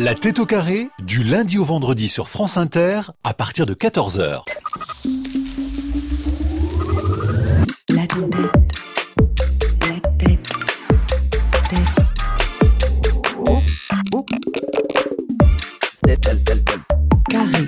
La tête au carré, du lundi au vendredi sur France Inter, à partir de 14h. La tête. Carré.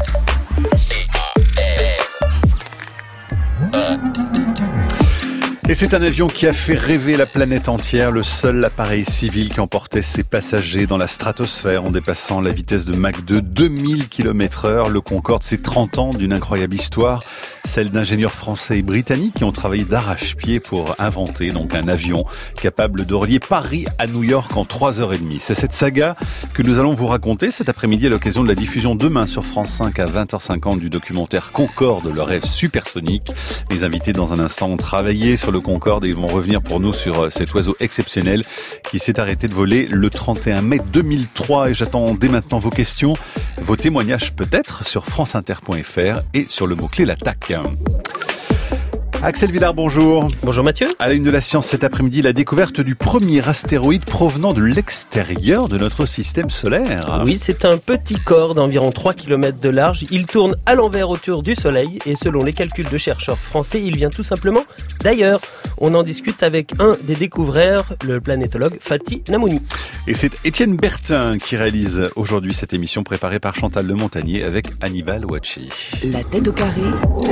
Et c'est un avion qui a fait rêver la planète entière, le seul appareil civil qui emportait ses passagers dans la stratosphère en dépassant la vitesse de Mach 2, 2000 km/h. Le Concorde, c'est 30 ans d'une incroyable histoire, celle d'ingénieurs français et britanniques qui ont travaillé d'arrache-pied pour inventer donc un avion capable de relier Paris à New York en 3h30. C'est cette saga que nous allons vous raconter cet après-midi à l'occasion de la diffusion demain sur France 5 à 20h50 du documentaire Concorde, le rêve supersonique. Les invités dans un instant ont travaillé sur le Concorde et ils vont revenir pour nous sur cet oiseau exceptionnel qui s'est arrêté de voler le 31 mai 2003. Et j'attends dès maintenant vos questions, vos témoignages peut-être sur franceinter.fr et sur le mot-clé l'attaque. Axel Villard, bonjour. Bonjour Mathieu. À la une de la science cet après-midi, la découverte du premier astéroïde provenant de l'extérieur de notre système solaire. Oui, c'est un petit corps d'environ 3 km de large. Il tourne à l'envers autour du Soleil et selon les calculs de chercheurs français, il vient tout simplement d'ailleurs. On en discute avec un des découvreurs, le planétologue Fatih Namouni. Et c'est Étienne Bertin qui réalise aujourd'hui cette émission préparée par Chantal Le Montagnier avec Hannibal Ouachi. La tête au carré.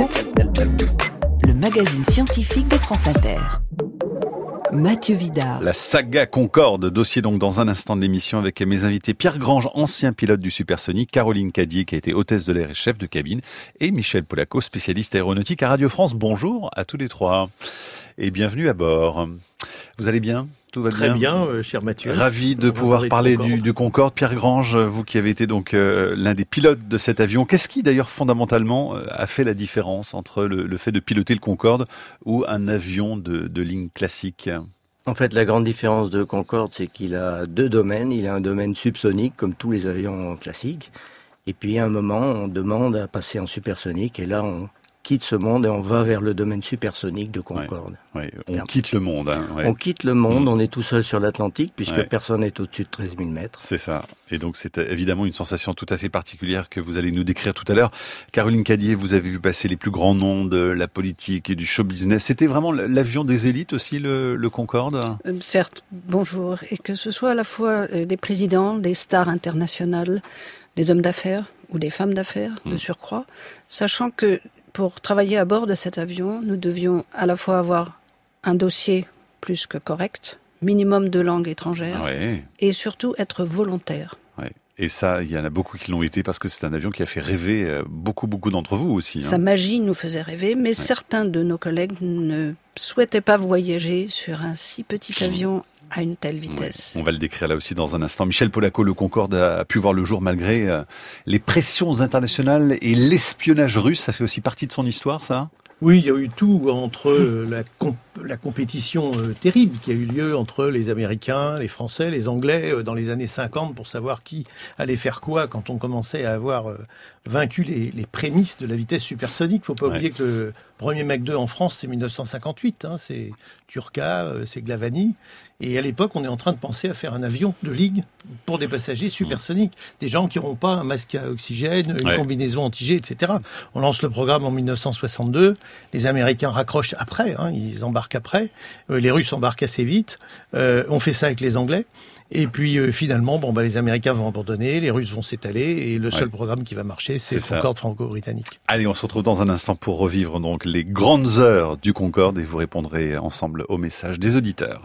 Le magazine scientifique de France Inter. Mathieu Vidard. La saga Concorde, dossier donc dans un instant de l'émission avec mes invités Pierre Grange, ancien pilote du supersonique, Caroline Cadier qui a été hôtesse de l'air et chef de cabine, et Michel Polaco, spécialiste aéronautique à Radio France. Bonjour à tous les trois et bienvenue à bord. Vous allez bien ? Tout va bien ? Très bien, cher Mathieu. Ravi de pouvoir parler du Concorde. Pierre Grange, vous qui avez été donc l'un des pilotes de cet avion, qu'est-ce qui d'ailleurs fondamentalement a fait la différence entre le fait de piloter le Concorde ou un avion de ligne classique ? En fait, la grande différence de Concorde, c'est qu'il a deux domaines. Il a un domaine subsonique, comme tous les avions classiques. Et puis, à un moment, on demande à passer en supersonique. Et là, on quitte ce monde et on va vers le domaine supersonique de Concorde. Ouais, on quitte le monde. Hein, ouais. On quitte le monde, on est tout seul sur l'Atlantique, puisque personne n'est au-dessus de 13 000 mètres. C'est ça. Et donc, c'est évidemment une sensation tout à fait particulière que vous allez nous décrire tout à l'heure. Caroline Cadier, vous avez vu passer les plus grands noms de la politique et du show business. C'était vraiment l'avion des élites aussi, le Concorde ? Certes, bonjour. Et que ce soit à la fois des présidents, des stars internationales, des hommes d'affaires ou des femmes d'affaires, de surcroît, sachant que pour travailler à bord de cet avion, nous devions à la fois avoir un dossier plus que correct, minimum de langues étrangères, et surtout être volontaire. Ouais. Et ça, il y en a beaucoup qui l'ont été parce que c'est un avion qui a fait rêver beaucoup d'entre vous aussi. Hein. Sa magie nous faisait rêver, mais certains de nos collègues ne souhaitaient pas voyager sur un si petit avion à une telle vitesse. On va le décrire là aussi dans un instant. Michel Polaco, le Concorde a pu voir le jour malgré les pressions internationales et l'espionnage russe. Ça fait aussi partie de son histoire, ça ? Oui, il y a eu tout entre la compétition terrible qui a eu lieu entre les Américains, les Français, les Anglais dans les années 50 pour savoir qui allait faire quoi quand on commençait à avoir vaincu les prémices de la vitesse supersonique. Faut pas oublier que le premier Mach 2 en France, c'est 1958. Hein, c'est Turca, c'est Glavany. Et à l'époque, on est en train de penser à faire un avion de ligne pour des passagers supersoniques. Des gens qui n'auront pas un masque à oxygène, une combinaison anti-G, etc. On lance le programme en 1962. Les Américains raccrochent après, ils embarquent après. Les Russes embarquent assez vite. On fait ça avec les Anglais. Et puis finalement, les Américains vont abandonner, les Russes vont s'étaler, et le seul programme qui va marcher, c'est le Concorde franco-britannique. Allez, on se retrouve dans un instant pour revivre donc les grandes heures du Concorde, et vous répondrez ensemble aux messages des auditeurs.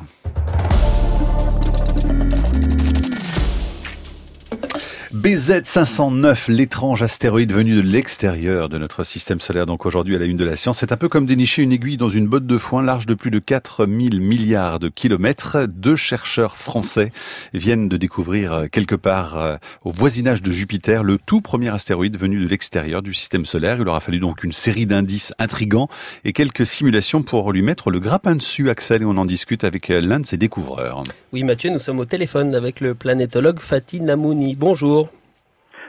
BZ509, l'étrange astéroïde venu de l'extérieur de notre système solaire, donc aujourd'hui à la une de la science. C'est un peu comme dénicher une aiguille dans une botte de foin large de plus de 4000 milliards de kilomètres. Deux chercheurs français viennent de découvrir quelque part au voisinage de Jupiter le tout premier astéroïde venu de l'extérieur du système solaire. Il leur a fallu donc une série d'indices intrigants et quelques simulations pour lui mettre le grappin dessus, Axel, et on en discute avec l'un de ses découvreurs. Oui Mathieu, nous sommes au téléphone avec le planétologue Fatih Namouni. Bonjour.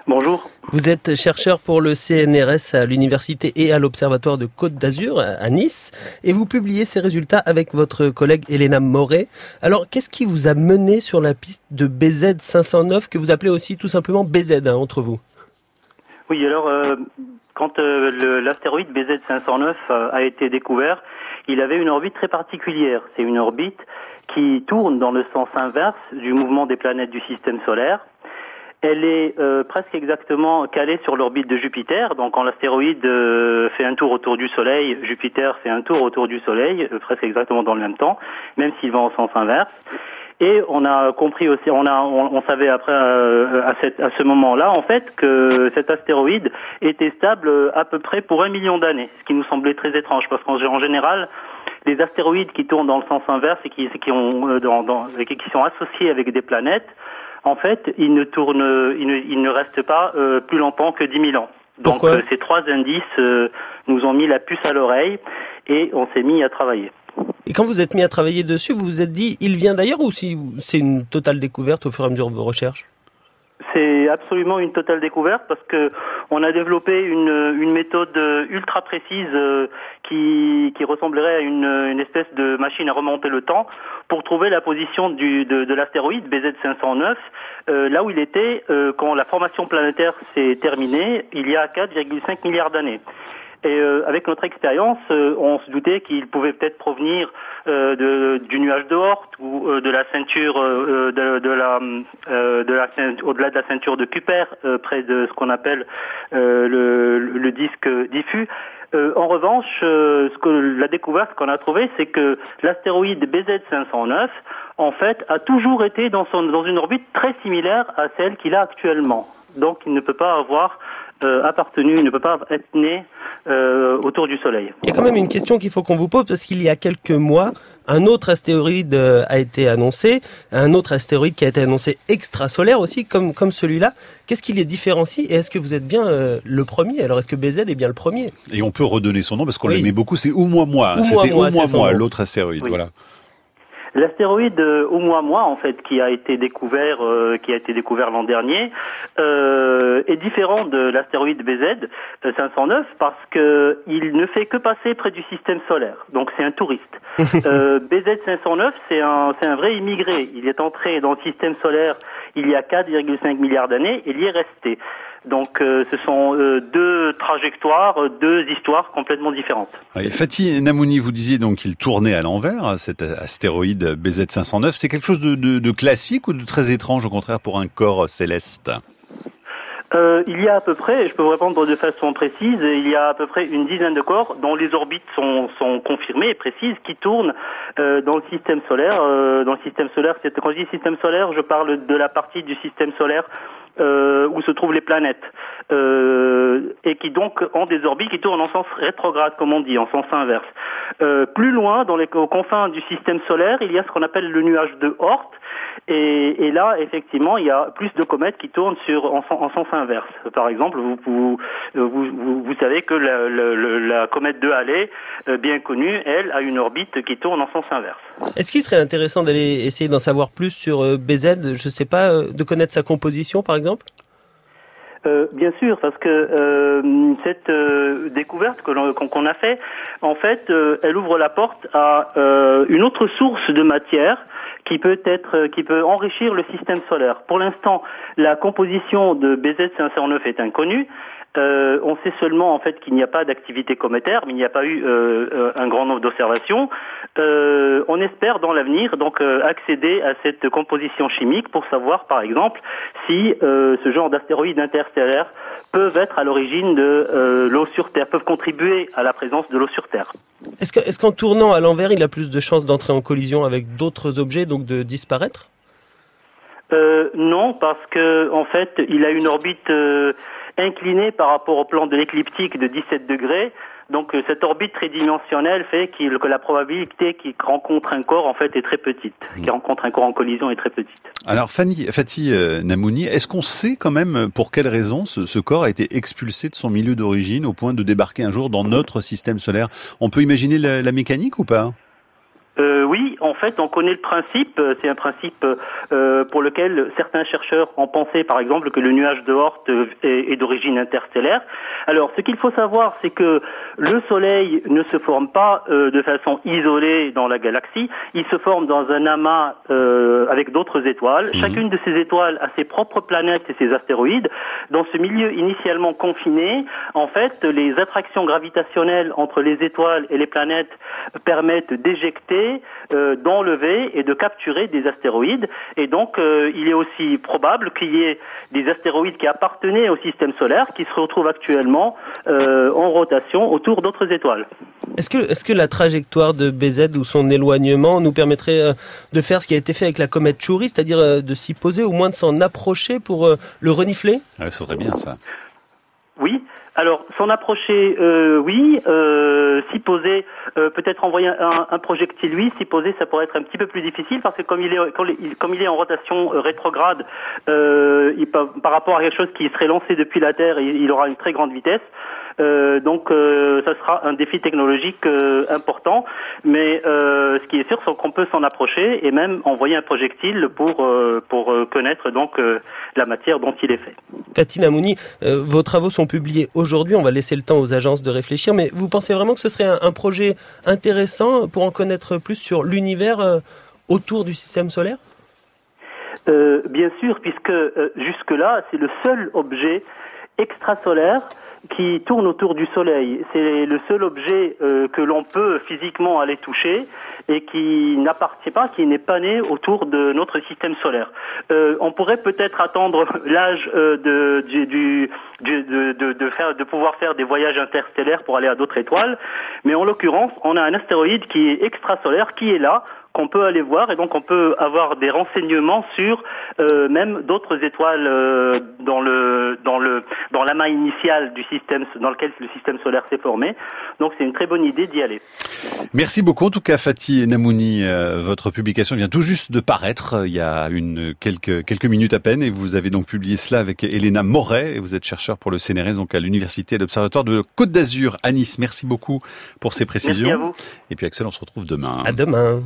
Bonjour. Vous êtes chercheur pour le CNRS à l'université et à l'Observatoire de Côte d'Azur à Nice et vous publiez ces résultats avec votre collègue Elena Moret. Alors, qu'est-ce qui vous a mené sur la piste de BZ 509 que vous appelez aussi tout simplement BZ entre vous? Oui, alors quand l'astéroïde BZ 509 a été découvert, il avait une orbite très particulière. C'est une orbite qui tourne dans le sens inverse du mouvement des planètes du système solaire. Elle est presque exactement calée sur l'orbite de Jupiter. Donc quand l'astéroïde fait un tour autour du Soleil, Jupiter fait un tour autour du Soleil, presque exactement dans le même temps, même s'il va en sens inverse. Et on a compris aussi, on savait après à ce moment-là en fait que cet astéroïde était stable à peu près pour 1 million d'années, ce qui nous semblait très étrange parce qu'en général les astéroïdes qui tournent dans le sens inverse et qui sont associés avec des planètes, en fait, ils ne restent pas plus longtemps que 10 000 ans. Donc ces trois indices nous ont mis la puce à l'oreille et on s'est mis à travailler. Et quand vous êtes mis à travailler dessus, vous vous êtes dit, il vient d'ailleurs ou si c'est une totale découverte au fur et à mesure de vos recherches? C'est absolument une totale découverte parce que on a développé une méthode ultra précise qui ressemblerait à une espèce de machine à remonter le temps pour trouver la position de l'astéroïde BZ 509 là où il était quand la formation planétaire s'est terminée il y a 4,5 milliards d'années. Et avec notre expérience, on se doutait qu'il pouvait peut-être provenir du nuage de Oort ou de la ceinture au-delà de la ceinture de Kuiper, près de ce qu'on appelle le disque diffus. En revanche, la découverte qu'on a trouvée, c'est que l'astéroïde BZ 509, en fait, a toujours été dans une orbite très similaire à celle qu'il a actuellement. Donc, il ne peut pas avoir il ne peut pas être né autour du Soleil. Il y a quand même une question qu'il faut qu'on vous pose parce qu'il y a quelques mois, un autre astéroïde a été annoncé, un autre astéroïde qui a été annoncé extrasolaire aussi, comme celui-là. Qu'est-ce qui les différencie et est-ce que vous êtes bien le premier? Alors est-ce que BZ est bien le premier? Et on peut redonner son nom parce qu'on l'aimait beaucoup, c'est Oumuamua. C'était Oumuamua, l'autre astéroïde. Oui. Voilà. L'astéroïde Oumuamua, en fait, qui a été découvert l'an dernier, est différent de l'astéroïde BZ 509 parce que il ne fait que passer près du système solaire. Donc c'est un touriste. BZ 509, c'est un vrai immigré. Il est entré dans le système solaire il y a 4,5 milliards d'années et il y est resté. Donc ce sont deux trajectoires, deux histoires complètement différentes. Et Fatih Namouni, vous disiez donc qu'il tournait à l'envers, cet astéroïde BZ 509. C'est quelque chose de classique ou de très étrange au contraire pour un corps céleste? Il y a à peu près, je peux vous répondre de façon précise, il y a à peu près une dizaine de corps dont les orbites sont confirmées et précises qui tournent dans le système solaire. Dans le système solaire, quand je dis système solaire, je parle de la partie du système solaire où se trouvent les planètes et qui donc ont des orbites qui tournent en sens rétrograde, comme on dit, en sens inverse. Plus loin, aux confins du système solaire, il y a ce qu'on appelle le nuage de Oort. Et là, effectivement, il y a plus de comètes qui tournent en sens inverse. Par exemple, vous savez que la comète de Halley, bien connue, elle a une orbite qui tourne en sens inverse. Est-ce qu'il serait intéressant d'aller essayer d'en savoir plus sur BZ, je sais pas, de connaître sa composition, par exemple? Bien sûr, parce que cette découverte qu'on a fait, en fait, elle ouvre la porte à une autre source de matière qui peut enrichir le système solaire. Pour l'instant, la composition de BZ 509 est inconnue. On sait seulement en fait qu'il n'y a pas d'activité cométaire, mais il n'y a pas eu un grand nombre d'observations. On espère dans l'avenir donc accéder à cette composition chimique pour savoir par exemple si ce genre d'astéroïdes interstellaires peuvent être à l'origine de l'eau sur Terre, peuvent contribuer à la présence de l'eau sur Terre. Est-ce qu'en tournant à l'envers, il a plus de chances d'entrer en collision avec d'autres objets, donc de disparaître? Non, parce que en fait, il a une orbite inclinée par rapport au plan de l'écliptique de 17 degrés. Donc cette orbite tridimensionnelle fait que la probabilité qu'il rencontre un corps en fait est très petite, qu'il rencontre un corps en collision est très petite. Alors Fatih Namouni, est-ce qu'on sait quand même pour quelle raison ce corps a été expulsé de son milieu d'origine au point de débarquer un jour dans notre système solaire? On peut imaginer la mécanique ou pas? Oui, en fait, on connaît le principe. C'est un principe pour lequel certains chercheurs ont pensé, par exemple, que le nuage de Oort est d'origine interstellaire. Alors, ce qu'il faut savoir, c'est que le Soleil ne se forme pas de façon isolée dans la galaxie. Il se forme dans un amas avec d'autres étoiles. Chacune de ces étoiles a ses propres planètes et ses astéroïdes. Dans ce milieu initialement confiné, en fait, les attractions gravitationnelles entre les étoiles et les planètes permettent d'éjecter, d'enlever et de capturer des astéroïdes. Et donc, il est aussi probable qu'il y ait des astéroïdes qui appartenaient au système solaire qui se retrouvent actuellement en rotation autour d'autres étoiles. Est-ce que la trajectoire de BZ ou son éloignement nous permettrait de faire ce qui a été fait avec la comète Chury, c'est-à-dire de s'y poser, au moins de s'en approcher pour le renifler ? Ouais, ça serait bien ça. Oui. Alors, s'en approcher, oui. S'y poser, peut-être envoyer un projectile, oui. S'y poser, ça pourrait être un petit peu plus difficile parce que comme il est en rotation rétrograde, par rapport à quelque chose qui serait lancé depuis la Terre, il aura une très grande vitesse. Donc, ça sera un défi technologique important. Mais ce qui est sûr, c'est qu'on peut s'en approcher et même envoyer un projectile pour connaître donc la matière dont il est fait. Fatih Namouni, vos travaux sont publiés aujourd'hui. On va laisser le temps aux agences de réfléchir. Mais vous pensez vraiment que ce serait un projet intéressant pour en connaître plus sur l'univers autour du système solaire ? Bien sûr, puisque jusque-là, c'est le seul objet extrasolaire qui tourne autour du Soleil. C'est le seul objet que l'on peut physiquement aller toucher et qui n'appartient pas, qui n'est pas né autour de notre système solaire. On pourrait peut-être attendre l'âge de pouvoir faire des voyages interstellaires pour aller à d'autres étoiles, mais en l'occurrence, on a un astéroïde qui est extrasolaire, qui est là, qu'on peut aller voir, et donc on peut avoir des renseignements sur même d'autres étoiles dans l'amas initial du système dans lequel le système solaire s'est formé. Donc c'est une très bonne idée d'y aller. Merci beaucoup en tout cas Fatih Namouni. Votre publication vient tout juste de paraître il y a quelques minutes à peine et vous avez donc publié cela avec Elena Moret et vous êtes chercheur pour le CNRS donc à l'université et l'Observatoire de Côte d'Azur à Nice. Merci beaucoup pour ces précisions. Merci à vous. Et puis Axel, on se retrouve demain. À demain.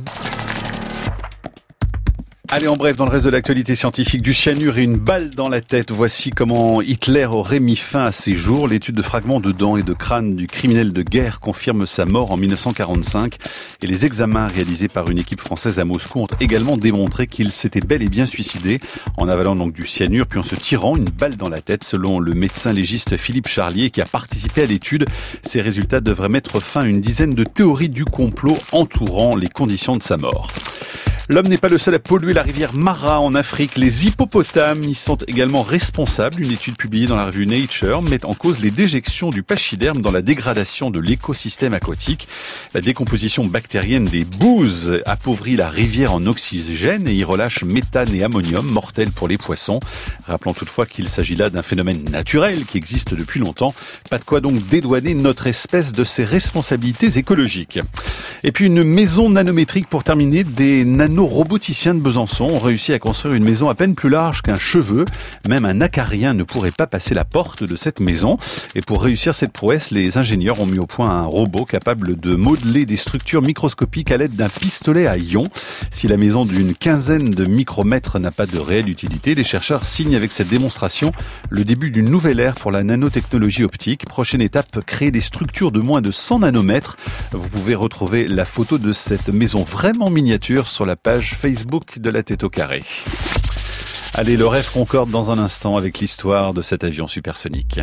Allez, en bref, dans le reste de l'actualité scientifique, du cyanure et une balle dans la tête. Voici comment Hitler aurait mis fin à ses jours. L'étude de fragments de dents et de crâne du criminel de guerre confirme sa mort en 1945. Et les examens réalisés par une équipe française à Moscou ont également démontré qu'il s'était bel et bien suicidé en avalant donc du cyanure puis en se tirant une balle dans la tête. Selon le médecin légiste Philippe Charlier qui a participé à l'étude, ces résultats devraient mettre fin à une dizaine de théories du complot entourant les conditions de sa mort. L'homme n'est pas le seul à polluer la rivière Mara en Afrique. Les hippopotames y sont également responsables. Une étude publiée dans la revue Nature met en cause les déjections du pachyderme dans la dégradation de l'écosystème aquatique. La décomposition bactérienne des bouses appauvrit la rivière en oxygène et y relâche méthane et ammonium, mortels pour les poissons. Rappelons toutefois qu'il s'agit là d'un phénomène naturel qui existe depuis longtemps. Pas de quoi donc dédouaner notre espèce de ses responsabilités écologiques. Et puis une maison nanométrique pour terminer. Des nanoroboticiens de Besançon ont réussi à construire une maison à peine plus large qu'un cheveu. Même un acarien ne pourrait pas passer la porte de cette maison. Et pour réussir cette prouesse, les ingénieurs ont mis au point un robot capable de modeler des structures microscopiques à l'aide d'un pistolet à ion. Si la maison d'une quinzaine de micromètres n'a pas de réelle utilité, les chercheurs signent avec cette démonstration le début d'une nouvelle ère pour la nanotechnologie optique. Prochaine étape, créer des structures de moins de 100 nanomètres. Vous pouvez retrouver la photo de cette maison vraiment miniature sur la page Facebook de La Tête au Carré. Allez, le rêve concorde dans un instant avec l'histoire de cet avion supersonique.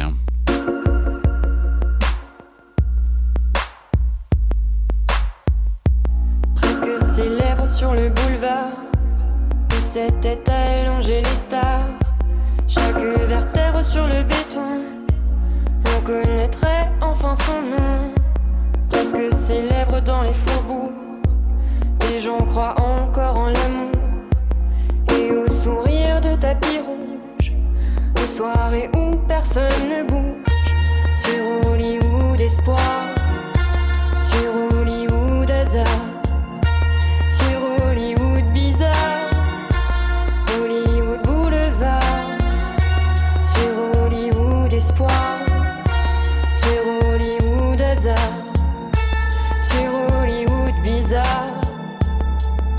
Presque ses lèvres sur le boulevard où s'étaient allongées les stars. Chaque vertèbre sur le béton, on connaîtrait enfin son nom. Presque ses lèvres dans les faubourgs, les gens croient encore en l'amour et au sourire de tapis rouge, aux soirées où personne ne bouge. Sur Hollywood espoir, sur Hollywood hasard, sur Hollywood bizarre, Hollywood boulevard, sur Hollywood espoir, sur Hollywood hasard, sur Hollywood bizarre.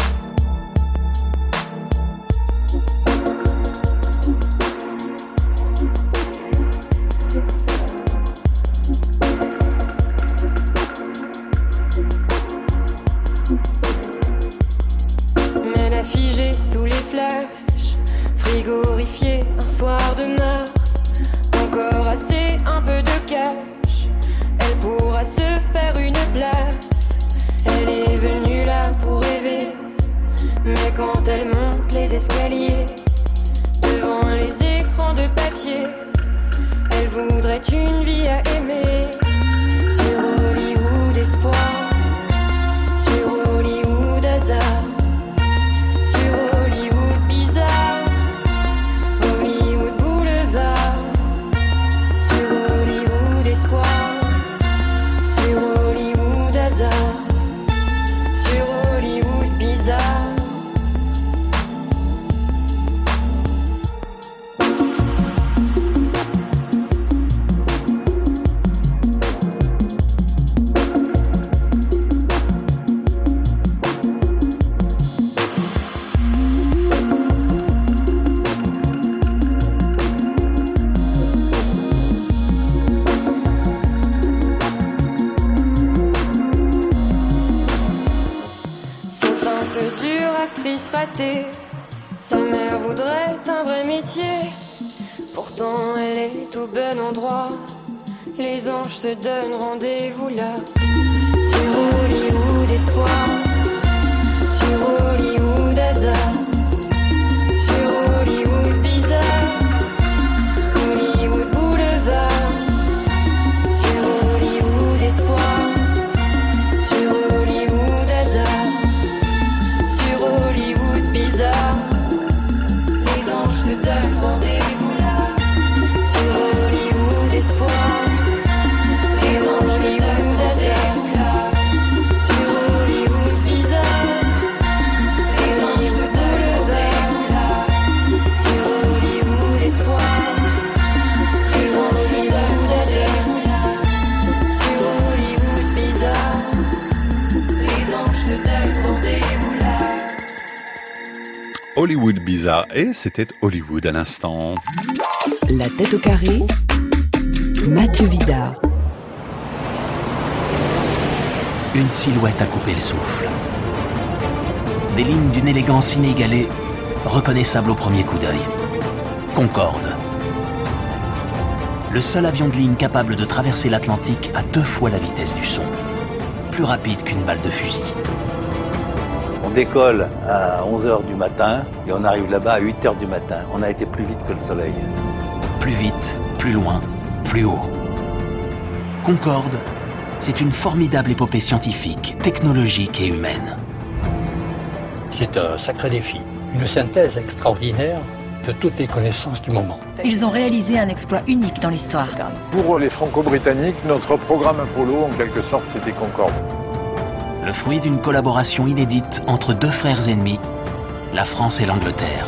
frigorifiée un soir de mars. Encore assez, un peu de cash, elle pourra se faire une place. Elle est venue là pour rêver, mais quand elle monte les escaliers, devant les écrans de papier, elle voudrait une vie à aimer. Sur Hollywood espoir, sur Hollywood hasard, sur Hollywood bizarre, Hollywood boulevard, sur Hollywood espoir, sur Hollywood hasard, sur Hollywood bizarre. Ratée. Sa mère voudrait un vrai métier, pourtant elle est au bon endroit. Les anges se donnent rendez-vous là. Sur Hollywood espoir, sur Hollywood hasard, sur Hollywood bizarre, Hollywood boulevard, sur Hollywood espoir, sur Hollywood hasard, sur Hollywood bizarre, les anges se donnent rendez-vous là. Sur Hollywood espoir, les anges se donnent rendez-vous là. Sur Hollywood bizarre, les anges se donnent rendez-vous là. Sur Hollywood espoir, les anges se donnent rendez-vous là. Sur Hollywood bizarre, les anges se donnent rendez-vous là. Hollywood bizarre, et c'était Hollywood à l'instant. La tête au carré, Mathieu Vidard. Une silhouette a coupé le souffle. Des lignes d'une élégance inégalée, reconnaissables au premier coup d'œil. Concorde. Le seul avion de ligne capable de traverser l'Atlantique à 2 fois la vitesse du son. Plus rapide qu'une balle de fusil. On décolle à 11h du matin et on arrive là-bas à 8h du matin. On a été plus vite que le soleil. Plus vite, plus loin, plus haut. Concorde, c'est une formidable épopée scientifique, technologique et humaine. C'est un sacré défi, une synthèse extraordinaire de toutes les connaissances du moment. Ils ont réalisé un exploit unique dans l'histoire. Pour les Franco-Britanniques, notre programme Apollo, en quelque sorte, c'était Concorde. Le fruit d'une collaboration inédite entre 2 frères ennemis, la France et l'Angleterre.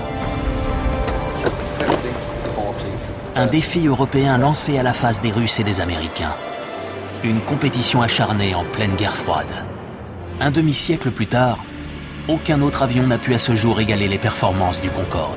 Un défi européen lancé à la face des Russes et des Américains. Une compétition acharnée en pleine guerre froide. Un demi-siècle plus tard, aucun autre avion n'a pu à ce jour égaler les performances du Concorde.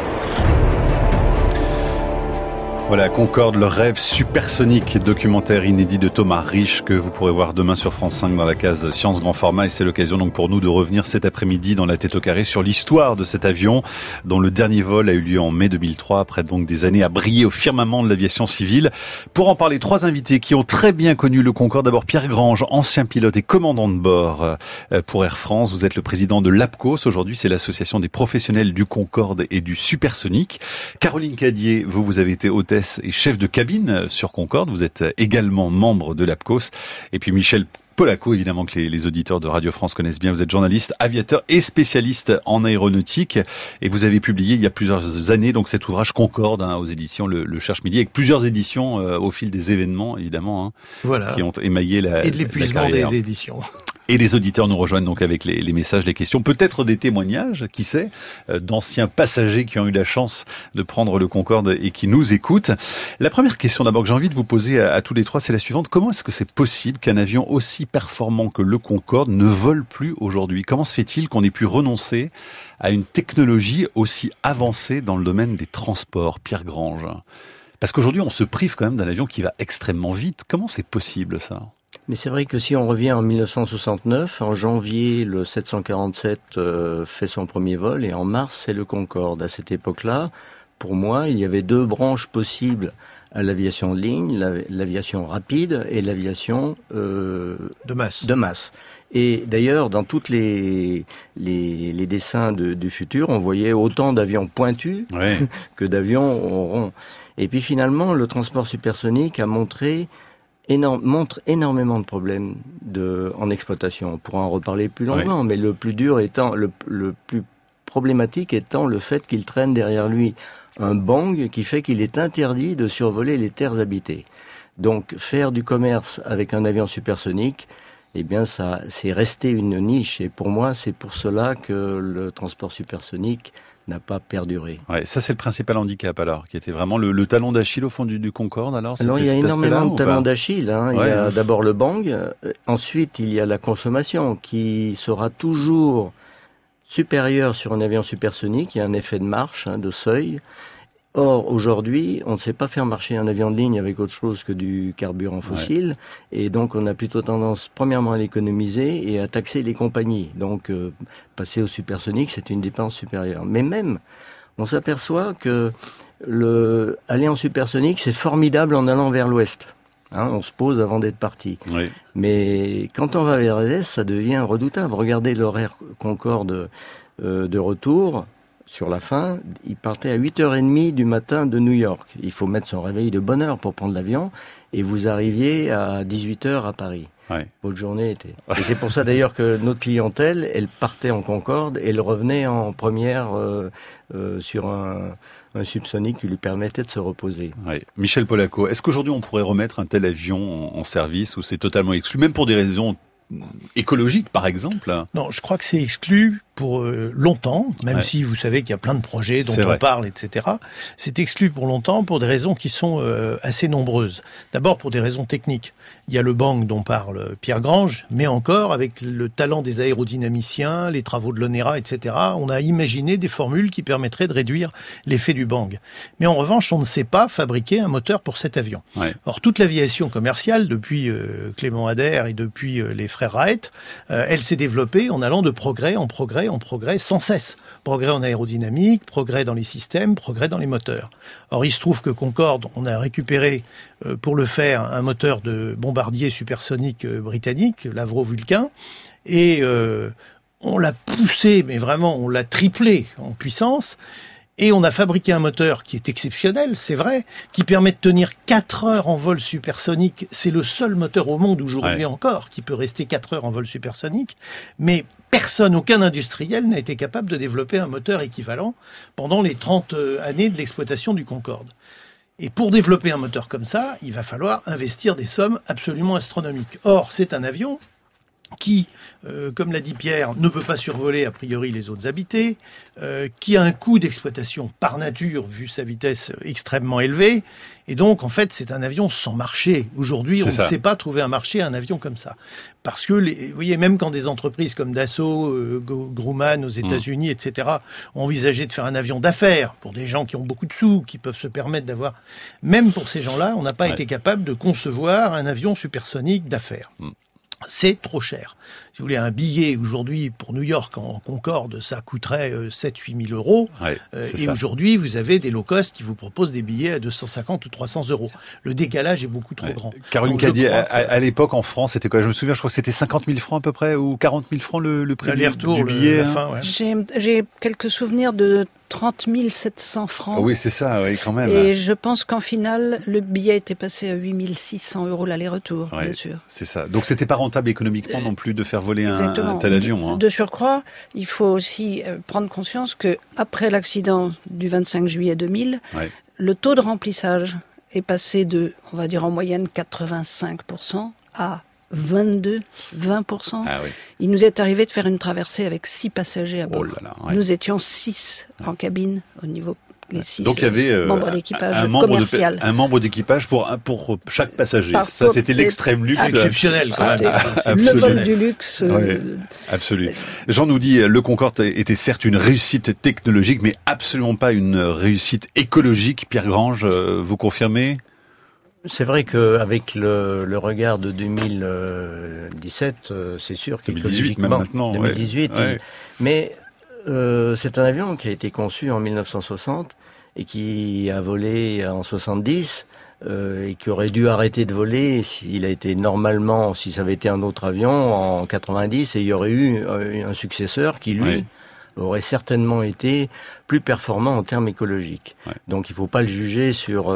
Voilà, Concorde, le rêve supersonique, documentaire inédit de Thomas Rich que vous pourrez voir demain sur France 5 dans la case Science Grand Format. Et c'est l'occasion donc pour nous de revenir cet après-midi dans la tête au carré sur l'histoire de cet avion dont le dernier vol a eu lieu en mai 2003 après donc des années à briller au firmament de l'aviation civile. Pour en parler, 3 invités qui ont très bien connu le Concorde. D'abord Pierre Grange, ancien pilote et commandant de bord pour Air France. Vous êtes le président de l'APCOS. Aujourd'hui, c'est l'association des professionnels du Concorde et du supersonique. Caroline Cadier, vous avez été hôtesse et chef de cabine sur Concorde. Vous êtes également membre de l'APCOS. Et puis Michel Polaco, évidemment que les auditeurs de Radio France connaissent bien. Vous êtes journaliste, aviateur et spécialiste en aéronautique. Et vous avez publié il y a plusieurs années donc cet ouvrage Concorde aux éditions Le Cherche-Midi, avec plusieurs éditions au fil des événements, évidemment, voilà, qui ont émaillé et de l'épuisement des éditions. Et les auditeurs nous rejoignent donc avec les messages, les questions, peut-être des témoignages, qui sait, d'anciens passagers qui ont eu la chance de prendre le Concorde et qui nous écoutent. La première question d'abord que j'ai envie de vous poser à tous les trois, c'est la suivante. Comment est-ce que c'est possible qu'un avion aussi performant que le Concorde ne vole plus aujourd'hui ? Comment se fait-il qu'on ait pu renoncer à une technologie aussi avancée dans le domaine des transports ? Pierre Grange. Parce qu'aujourd'hui, on se prive quand même d'un avion qui va extrêmement vite. Comment c'est possible, ça ? Mais c'est vrai que si on revient en 1969, en janvier, le 747 fait son premier vol et en mars, c'est le Concorde. À cette époque-là, pour moi, il y avait 2 branches possibles à l'aviation de ligne, l'aviation rapide et l'aviation de masse. Et d'ailleurs, dans toutes les dessins du futur, on voyait autant d'avions pointus que d'avions ronds. Et puis finalement, le transport supersonique a montre énormément de problèmes en exploitation. On pourra en reparler plus longuement, mais le plus dur étant, le plus problématique étant le fait qu'il traîne derrière lui un bang qui fait qu'il est interdit de survoler les terres habitées. Donc faire du commerce avec un avion supersonique, eh bien ça, c'est resté une niche. Et pour moi, c'est pour cela que le transport supersonique n'a pas perduré. Ouais, ça c'est le principal handicap alors, qui était vraiment le talon d'Achille au fond du Concorde alors. Il y a énormément de talons d'Achille. Il y a d'abord le bang, ensuite il y a la consommation qui sera toujours supérieure sur un avion supersonique. Il y a un effet de marche, de seuil. Or, aujourd'hui, on ne sait pas faire marcher un avion de ligne avec autre chose que du carburant fossile. Et donc, on a plutôt tendance, premièrement, à l'économiser et à taxer les compagnies. Donc, passer au supersonique, c'est une dépense supérieure. Mais même, on s'aperçoit que aller en supersonique, c'est formidable en allant vers l'ouest. On se pose avant d'être parti. Oui. Mais quand on va vers l'est, ça devient redoutable. Regardez l'horaire Concorde de retour. Sur la fin, il partait à 8h30 du matin de New York. Il faut mettre son réveil de bonne heure pour prendre l'avion. Et vous arriviez à 18h à Paris. Ouais. Votre journée était. Et c'est pour ça d'ailleurs que notre clientèle, elle partait en Concorde et elle revenait en première sur un subsonique qui lui permettait de se reposer. Ouais. Michel Polacco, est-ce qu'aujourd'hui on pourrait remettre un tel avion en service ou c'est totalement exclu, même pour des raisons écologiques par exemple? Non, je crois que c'est exclu pour longtemps, même si vous savez qu'il y a plein de projets dont on parle, etc. C'est exclu pour longtemps pour des raisons qui sont assez nombreuses. D'abord pour des raisons techniques. Il y a le bang dont parle Pierre Grange, mais encore avec le talent des aérodynamiciens, les travaux de l'ONERA, etc. On a imaginé des formules qui permettraient de réduire l'effet du bang. Mais en revanche, on ne sait pas fabriquer un moteur pour cet avion. Ouais. Or, toute l'aviation commerciale, depuis Clément Ader et depuis les frères Wright, elle s'est développée en allant de progrès en progrès sans cesse. Progrès en aérodynamique, progrès dans les systèmes, progrès dans les moteurs. Or, il se trouve que Concorde, on a récupéré pour le faire un moteur de bombardier supersonique britannique, l'Avro Vulcain, et on l'a poussé, mais vraiment on l'a triplé en puissance. Et on a fabriqué un moteur qui est exceptionnel, c'est vrai, qui permet de tenir 4 heures en vol supersonique. C'est le seul moteur au monde aujourd'hui encore qui peut rester 4 heures en vol supersonique. Mais aucun industriel n'a été capable de développer un moteur équivalent pendant les 30 années de l'exploitation du Concorde. Et pour développer un moteur comme ça, il va falloir investir des sommes absolument astronomiques. Or, c'est un avion qui, comme l'a dit Pierre, ne peut pas survoler a priori les zones habitées, qui a un coût d'exploitation par nature, vu sa vitesse extrêmement élevée, et donc en fait c'est un avion sans marché. Aujourd'hui, on ne sait pas trouver un marché à un avion comme ça. Parce que, vous voyez, même quand des entreprises comme Dassault, Grumman aux États-Unis, etc., ont envisagé de faire un avion d'affaires pour des gens qui ont beaucoup de sous, qui peuvent se permettre d'avoir... Même pour ces gens-là, on n'a pas été capable de concevoir un avion supersonique d'affaires. C'est trop cher. Si vous voulez, un billet aujourd'hui pour New York en Concorde, ça coûterait 7-8 000 euros. Et aujourd'hui, vous avez des low cost qui vous proposent des billets à 250 ou 300 euros. Le décalage est beaucoup trop grand. Caroline Cadier, à l'époque en France, c'était quoi? Je me souviens, je crois que c'était 50 000 francs à peu près, ou 40 000 francs le prix du billet. J'ai quelques souvenirs de 30 700 francs. Oui, c'est ça, oui, quand même. Et je pense qu'en finale, le billet était passé à 8 600 euros l'aller-retour, bien sûr. C'est ça. Donc c'était pas rentable économiquement non plus de faire voler un tel avion. De surcroît, il faut aussi prendre conscience que après l'accident du 25 juillet 2000, le taux de remplissage est passé de, on va dire en moyenne 85% à 20%. Il nous est arrivé de faire une traversée avec 6 passagers à bord. Nous étions 6 en cabine au niveau les 6 donc il y avait membres d'équipage commercial. Un membre d'équipage pour chaque passager. Ça c'était l'extrême luxe. Exceptionnel quand même. Le vol du luxe. Absolument. Jean nous dit le Concorde était certes une réussite technologique mais absolument pas une réussite écologique. Pierre Grange, vous confirmez? C'est vrai qu'avec le regard de 2017, c'est sûr qu'écologiquement... 2018 même maintenant. 2018, mais c'est un avion qui a été conçu en 1960 et qui a volé en 70 et qui aurait dû arrêter de voler s'il a été normalement, si ça avait été un autre avion en 90, et il y aurait eu un successeur qui lui aurait certainement été plus performant en termes écologiques. Donc il ne faut pas le juger sur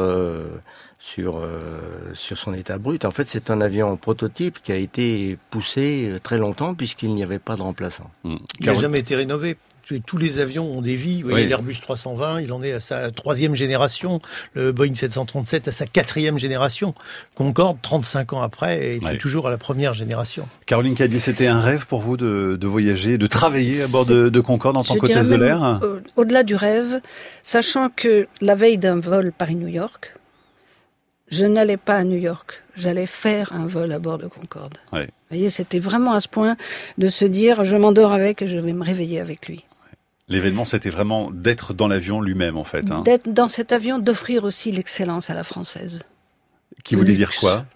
son état brut. En fait, c'est un avion prototype qui a été poussé très longtemps puisqu'il n'y avait pas de remplaçant. Il n'a jamais été rénové. Tous les avions ont des vies. Vous voyez, l'Airbus 320, il en est à sa 3e génération. Le Boeing 737 à sa 4e génération. Concorde, 35 ans après, était toujours à la première génération. Caroline Cadier, c'était un rêve pour vous de voyager, de travailler à bord de Concorde en tant qu'hôtesse de l'air? Au-delà du rêve, sachant que la veille d'un vol Paris-New York, je n'allais pas à New York. J'allais faire un vol à bord de Concorde. Vous voyez, c'était vraiment à ce point de se dire, je m'endors avec et je vais me réveiller avec lui. L'événement, c'était vraiment d'être dans l'avion lui-même, en fait. D'être dans cet avion, d'offrir aussi l'excellence à la française. Qui voulait dire quoi?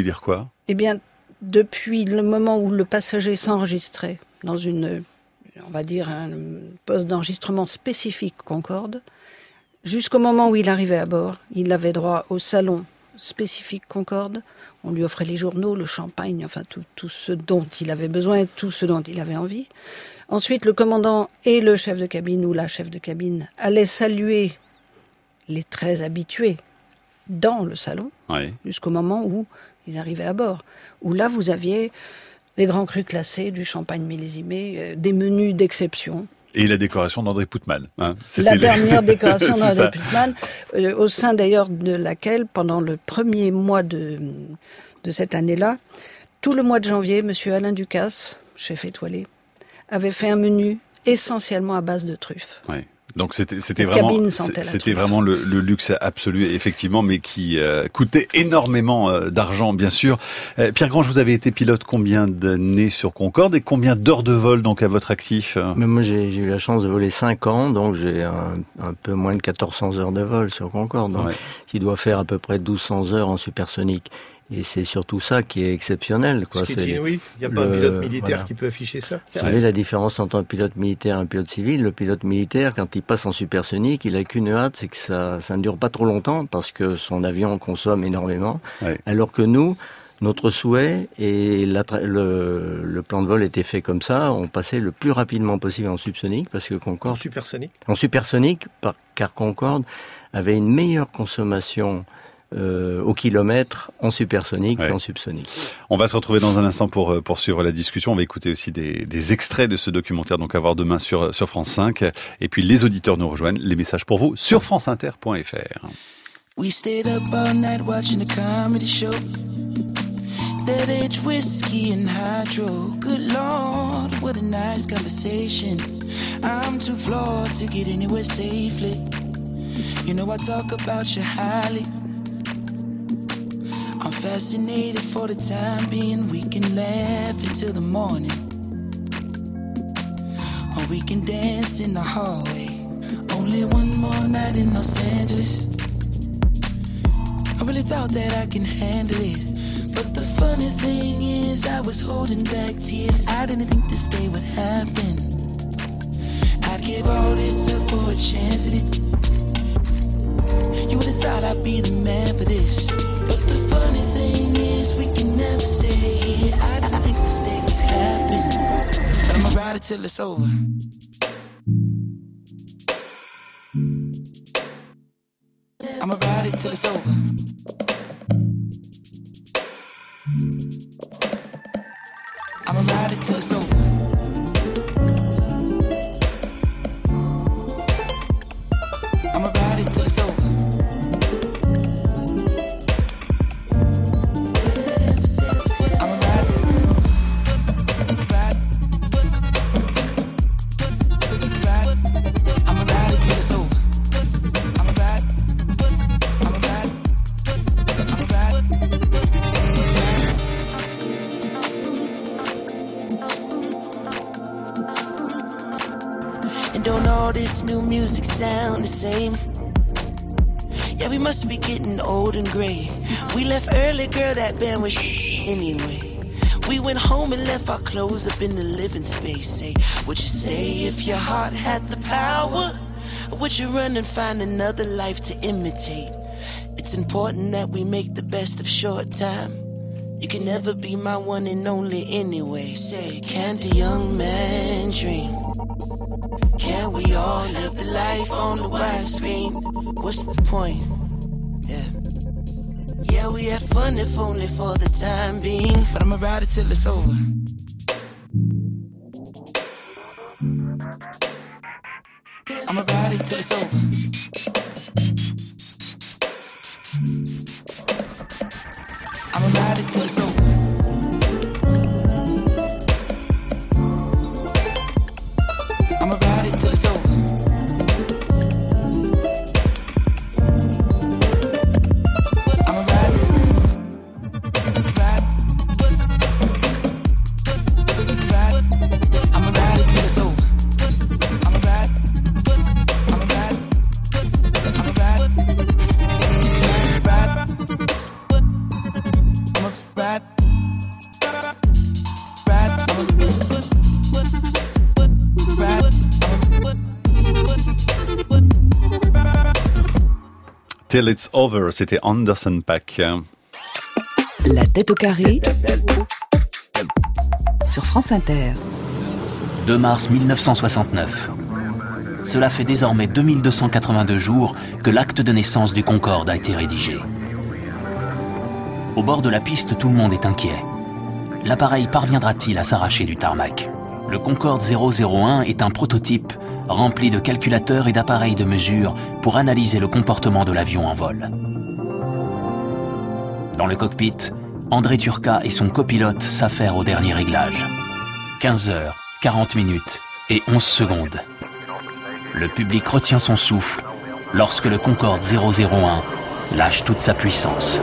Eh bien, depuis le moment où le passager s'enregistrait dans on va dire, un poste d'enregistrement spécifique Concorde, jusqu'au moment où il arrivait à bord, il avait droit au salon spécifique Concorde. On lui offrait les journaux, le champagne, enfin tout ce dont il avait besoin et tout ce dont il avait envie. Ensuite, le commandant et le chef de cabine ou la chef de cabine allaient saluer les très habitués dans le salon, jusqu'au moment où ils arrivaient à bord. Où là, vous aviez les grands crus classés, du champagne millésimé, des menus d'exception. Et la décoration d'André Poutman. La dernière décoration d'André Poutman, au sein d'ailleurs de laquelle, pendant le premier mois de cette année-là, tout le mois de janvier, M. Alain Ducasse, chef étoilé, avait fait un menu essentiellement à base de truffes. Donc c'était vraiment le luxe absolu, effectivement, mais qui coûtait énormément d'argent, bien sûr. Pierre Grange, vous avez été pilote combien d'années sur Concorde et combien d'heures de vol donc à votre actif? Mais moi, j'ai eu la chance de voler 5 ans, donc j'ai un peu moins de 1400 heures de vol sur Concorde, donc, qui doit faire à peu près 1200 heures en supersonique. Et c'est surtout ça qui est exceptionnel, quoi. Il n'y a pas un pilote militaire qui peut afficher ça. Vous savez la différence entre un pilote militaire et un pilote civil? Le pilote militaire, quand il passe en supersonique, il a qu'une hâte, c'est que ça ne dure pas trop longtemps parce que son avion consomme énormément. Alors que nous, notre souhait et le plan de vol était fait comme ça, on passait le plus rapidement possible en subsonique parce que Concorde... En supersonique, car Concorde avait une meilleure consommation au kilomètre en supersonique qu'en subsonique. On va se retrouver dans un instant pour poursuivre la discussion. On va écouter aussi des extraits de ce documentaire, donc à voir demain sur France 5. Et puis les auditeurs nous rejoignent. Les messages pour vous sur franceinter.fr. We stayed up all night watching a comedy show. That age whiskey and hydro. Good Lord, what a nice conversation. I'm too flawed to get anywhere safely. You know I talk about you highly. I'm fascinated for the time being. We can laugh until the morning, or we can dance in the hallway. Only one more night in Los Angeles. I really thought that I can handle it, but the funny thing is I was holding back tears. I didn't think this day would happen. I'd give all this up for a chance at it. You would've thought I'd be the man for this, but the funny thing is we can never stay here. I didn't think this day would happen, but I'ma ride it till it's over. I'ma ride it till it's over. I'ma ride it till it's over. I'ma ride it till it's over. This new music sound the same. Yeah, we must be getting old and gray. We left early, girl, that band was anyway. We went home and left our clothes up in the living space. Say, would you stay if your heart had the power? Or would you run and find another life to imitate? It's important that we make the best of short time. You can never be my one and only anyway. Say, can't a young man dream? Can we all live the life on the widescreen? What's the point? Yeah, we had fun if only for the time being. But I'ma ride it till it's over. I'ma ride it till it's over. I'ma ride it till it's over. I'ma ride it till it's over. Till It's Over, c'était Anderson .Paak. La tête au carré sur France Inter. 2 mars 1969. Cela fait désormais 2282 jours que l'acte de naissance du Concorde a été rédigé. Au bord de la piste, tout le monde est inquiet. L'appareil parviendra-t-il à s'arracher du tarmac? Le Concorde 001 est un prototype rempli de calculateurs et d'appareils de mesure pour analyser le comportement de l'avion en vol. Dans le cockpit, André Turca et son copilote s'affairent au dernier réglage. 15 heures, 40 minutes et 11 secondes. Le public retient son souffle lorsque le Concorde 001 lâche toute sa puissance.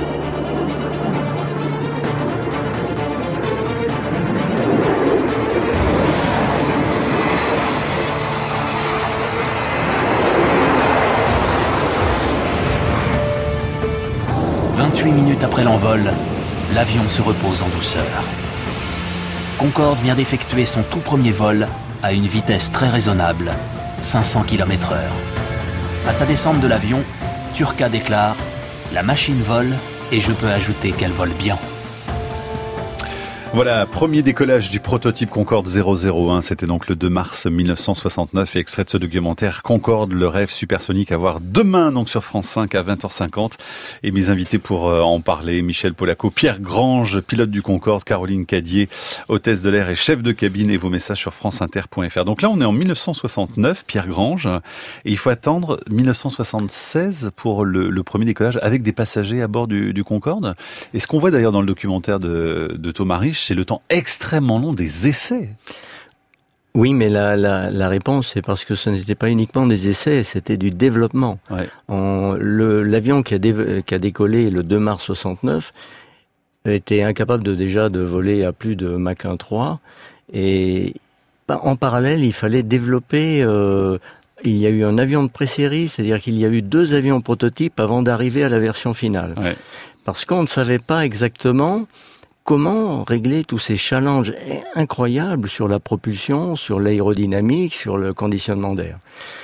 Après l'envol, l'avion se repose en douceur. Concorde vient d'effectuer son tout premier vol à une vitesse très raisonnable, 500 km/h. À sa descente de l'avion, Turca déclare « La machine vole et je peux ajouter qu'elle vole bien ». Voilà, premier décollage du prototype Concorde 001, c'était donc le 2 mars 1969 et extrait de ce documentaire Concorde, le rêve supersonique à voir demain donc sur France 5 à 20h50. Et mes invités pour en parler, Michel Polacco, Pierre Grange, pilote du Concorde, Caroline Cadier, hôtesse de l'air et chef de cabine, et vos messages sur franceinter.fr. Donc là on est en 1969, Pierre Grange, et il faut attendre 1976 pour le premier décollage avec des passagers à bord du Concorde. Et ce qu'on voit d'ailleurs dans le documentaire de Thomas Rich, c'est le temps extrêmement long des essais. Oui, mais la réponse, c'est parce que ce n'était pas uniquement des essais, c'était du développement. Ouais. L'avion qui a décollé le 2 mars 69 était incapable de voler à plus de Mach 1.3. Et en parallèle, il fallait développer... il y a eu un avion de pré-série, c'est-à-dire qu'il y a eu 2 avions prototypes avant d'arriver à la version finale. Ouais. Parce qu'on ne savait pas exactement... comment régler tous ces challenges incroyables sur la propulsion, sur l'aérodynamique, sur le conditionnement d'air.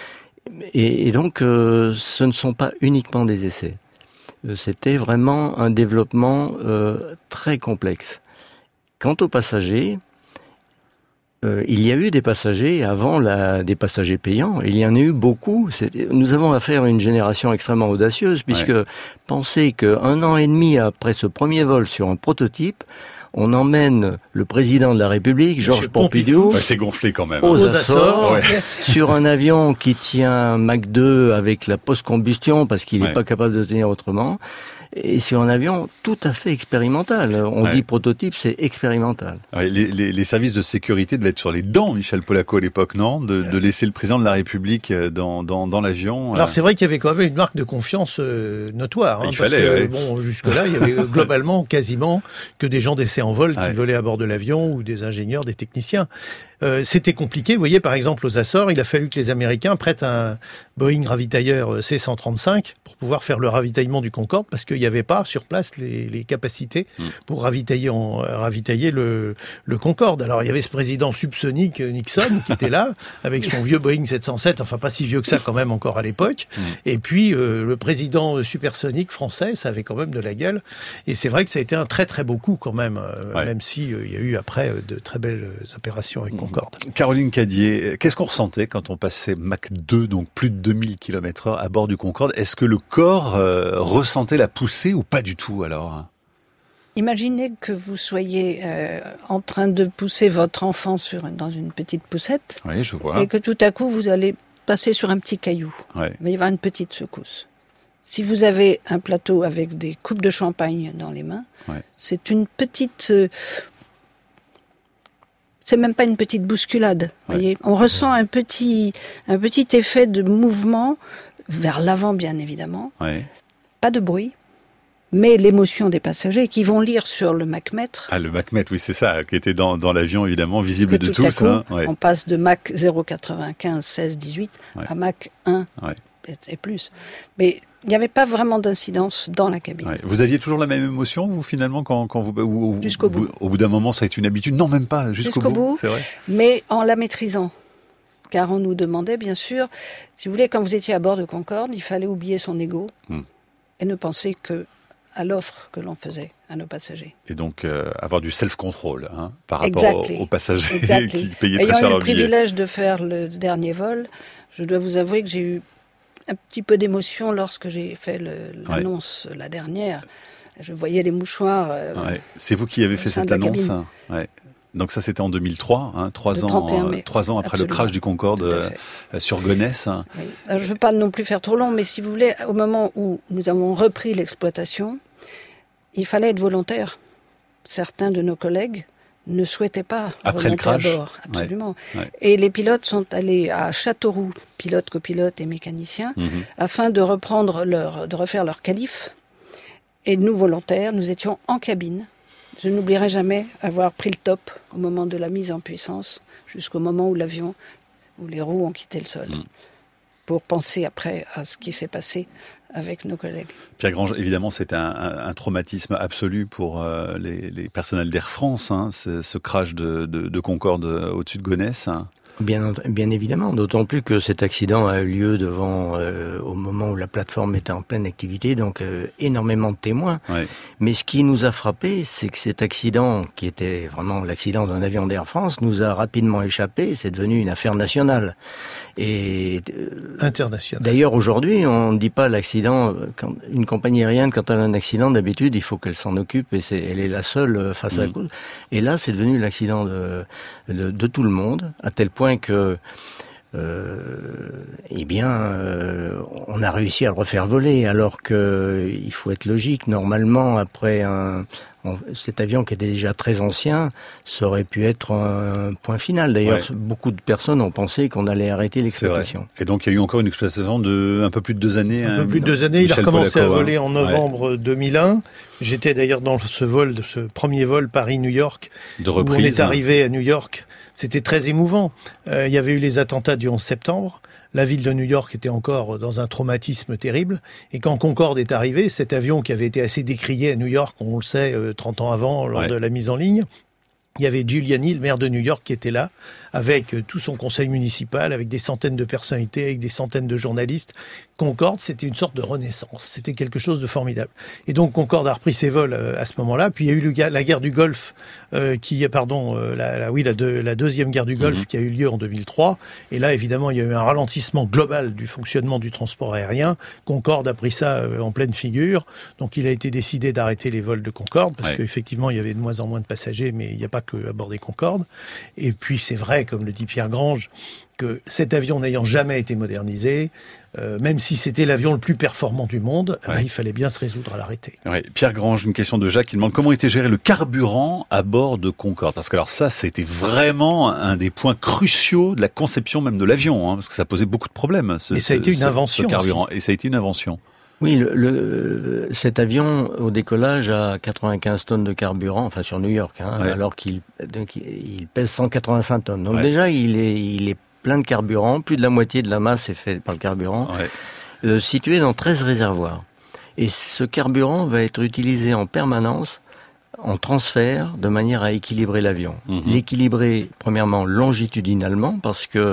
Et donc, ce ne sont pas uniquement des essais. C'était vraiment un développement très complexe. Quant aux passagers, il y a eu des passagers avant des passagers payants. Il y en a eu beaucoup. Nous avons affaire à une génération extrêmement audacieuse, puisque pensez qu'1 an et demi après ce premier vol sur un prototype, on emmène le président de la République, Georges Pompidou, c'est gonflé quand même, aux Açores, sur un avion qui tient Mach 2 avec la post-combustion, parce qu'il n'est pas capable de tenir autrement. Et sur un avion tout à fait expérimental. On dit prototype, c'est expérimental. Ouais, les services de sécurité devaient être sur les dents, Michel Polacco, à l'époque, non ? De laisser le président de la République dans l'avion. Alors c'est vrai qu'il y avait quand même une marque de confiance notoire. Il fallait, bon, jusque-là, il y avait globalement quasiment que des gens d'essai en vol qui volaient à bord de l'avion, ou des ingénieurs, des techniciens. C'était compliqué. Vous voyez, par exemple, aux Açores, il a fallu que les Américains prêtent un Boeing ravitailleur C-135 pour pouvoir faire le ravitaillement du Concorde, parce qu'il n'y avait pas sur place les capacités pour ravitailler le Concorde. Alors, il y avait ce président subsonique Nixon qui était là, avec son vieux Boeing 707, enfin pas si vieux que ça quand même encore à l'époque. Et puis, le président supersonique français, ça avait quand même de la gueule. Et c'est vrai que ça a été un très très beau coup quand même, même si il y a eu après de très belles opérations avec Concorde. Caroline Cadier, qu'est-ce qu'on ressentait quand on passait Mach 2, donc plus de 2000 km/h à bord du Concorde? Est-ce que le corps ressentait la poussée ou pas du tout alors? Imaginez que vous soyez en train de pousser votre enfant dans une petite poussette. Oui, je vois. Et que tout à coup vous allez passer sur un petit caillou. Ouais. Il va y avoir une petite secousse. Si vous avez un plateau avec des coupes de champagne dans les mains, c'est une petite... c'est même pas une petite bousculade. Voyez, on ressent un petit effet de mouvement vers l'avant, bien évidemment. Pas de bruit, mais l'émotion des passagers qui vont lire sur le Mach-mètre. Ah, le Mach-mètre, oui, c'est ça, qui était dans l'avion, évidemment, visible de tous. Tout à coup, on passe de Mach 0,95, 16, 18 à Mach 1 et plus. Mais il n'y avait pas vraiment d'incidence dans la cabine. Vous aviez toujours la même émotion, vous, finalement, quand vous... Jusqu'au bout. Au bout d'un moment, ça a été une habitude? Non, même pas, jusqu'au bout. C'est vrai. Mais en la maîtrisant. Car on nous demandait, bien sûr, si vous voulez, quand vous étiez à bord de Concorde, il fallait oublier son ego et ne penser que à l'offre que l'on faisait à nos passagers. Et donc avoir du self-control par rapport aux passagers qui payaient très cher leur billet. Ayant eu le privilège de faire le dernier vol, je dois vous avouer que j'ai eu un petit peu d'émotion lorsque j'ai fait l'annonce, la dernière. Je voyais les mouchoirs. C'est vous qui avez fait cette annonce. Donc ça, c'était en 2003, 3 ans après le crash du Concorde sur Gonesse. Oui. Alors, je ne veux pas non plus faire trop long, mais si vous voulez, au moment où nous avons repris l'exploitation, il fallait être volontaire. Certains de nos collègues ne souhaitaient pas remonter à bord. Absolument. Et les pilotes sont allés à Châteauroux, pilotes, copilotes et mécaniciens, afin de refaire leur qualif. Et nous, volontaires, nous étions en cabine. Je n'oublierai jamais avoir pris le top au moment de la mise en puissance, jusqu'au moment où les roues ont quitté le sol, pour penser après à ce qui s'est passé avec nos collègues. Pierre Grange, évidemment, c'est un traumatisme absolu pour les personnels d'Air France, ce crash de Concorde au-dessus de Gonesse. Bien évidemment, d'autant plus que cet accident a eu lieu au moment où la plateforme était en pleine activité, donc énormément de témoins. Mais ce qui nous a frappé, c'est que cet accident, qui était vraiment l'accident d'un avion d'Air France, nous a rapidement échappé. C'est devenu une affaire nationale et internationale. D'ailleurs, aujourd'hui, on ne dit pas l'accident. Quand une compagnie aérienne, quand elle a un accident, d'habitude, il faut qu'elle s'en occupe et elle est la seule face à la cause. Et là, c'est devenu l'accident de tout le monde, à tel point que on a réussi à le refaire voler, alors que il faut être logique. Normalement, après cet avion qui était déjà très ancien, ça aurait pu être un point final. D'ailleurs, beaucoup de personnes ont pensé qu'on allait arrêter l'exploitation. Et donc, il y a eu encore une exploitation de un peu plus de 2 années. Un peu plus de 2 années. Il a recommencé à voler en novembre 2001. J'étais d'ailleurs dans ce premier vol Paris-New York, où on est arrivé à New York. C'était très émouvant. Il y avait eu les attentats du 11 septembre. La ville de New York était encore dans un traumatisme terrible. Et quand Concorde est arrivé, cet avion qui avait été assez décrié à New York, on le sait, 30 ans avant, lors de la mise en ligne, il y avait Giuliani, le maire de New York, qui était là, avec tout son conseil municipal, avec des centaines de personnalités, avec des centaines de journalistes. Concorde, c'était une sorte de renaissance. C'était quelque chose de formidable. Et donc, Concorde a repris ses vols à ce moment-là. Puis, il y a eu la guerre du Golfe, la deuxième guerre du Golfe qui a eu lieu en 2003. Et là, évidemment, il y a eu un ralentissement global du fonctionnement du transport aérien. Concorde a pris ça en pleine figure. Donc, il a été décidé d'arrêter les vols de Concorde, parce qu'effectivement, il y avait de moins en moins de passagers, mais il n'y a pas que à bord des Concorde. Et puis, c'est vrai, comme le dit Pierre Grange, que cet avion n'ayant jamais été modernisé, même si c'était l'avion le plus performant du monde, il fallait bien se résoudre à l'arrêter. Pierre Grange, une question de Jacques qui demande comment était géré le carburant à bord de Concorde. Parce que alors ça, c'était vraiment un des points cruciaux de la conception même de l'avion, parce que ça posait beaucoup de problèmes. Et ça a été une invention. Ce carburant. Et ça a été une invention. Oui, cet avion au décollage a 95 tonnes de carburant, enfin sur New York, alors qu'il pèse 185 tonnes. Donc déjà, il est plein de carburant, plus de la moitié de la masse est faite par le carburant, situé dans 13 réservoirs. Et ce carburant va être utilisé en permanence en transfert de manière à équilibrer l'avion. L'équilibrer premièrement longitudinalement parce que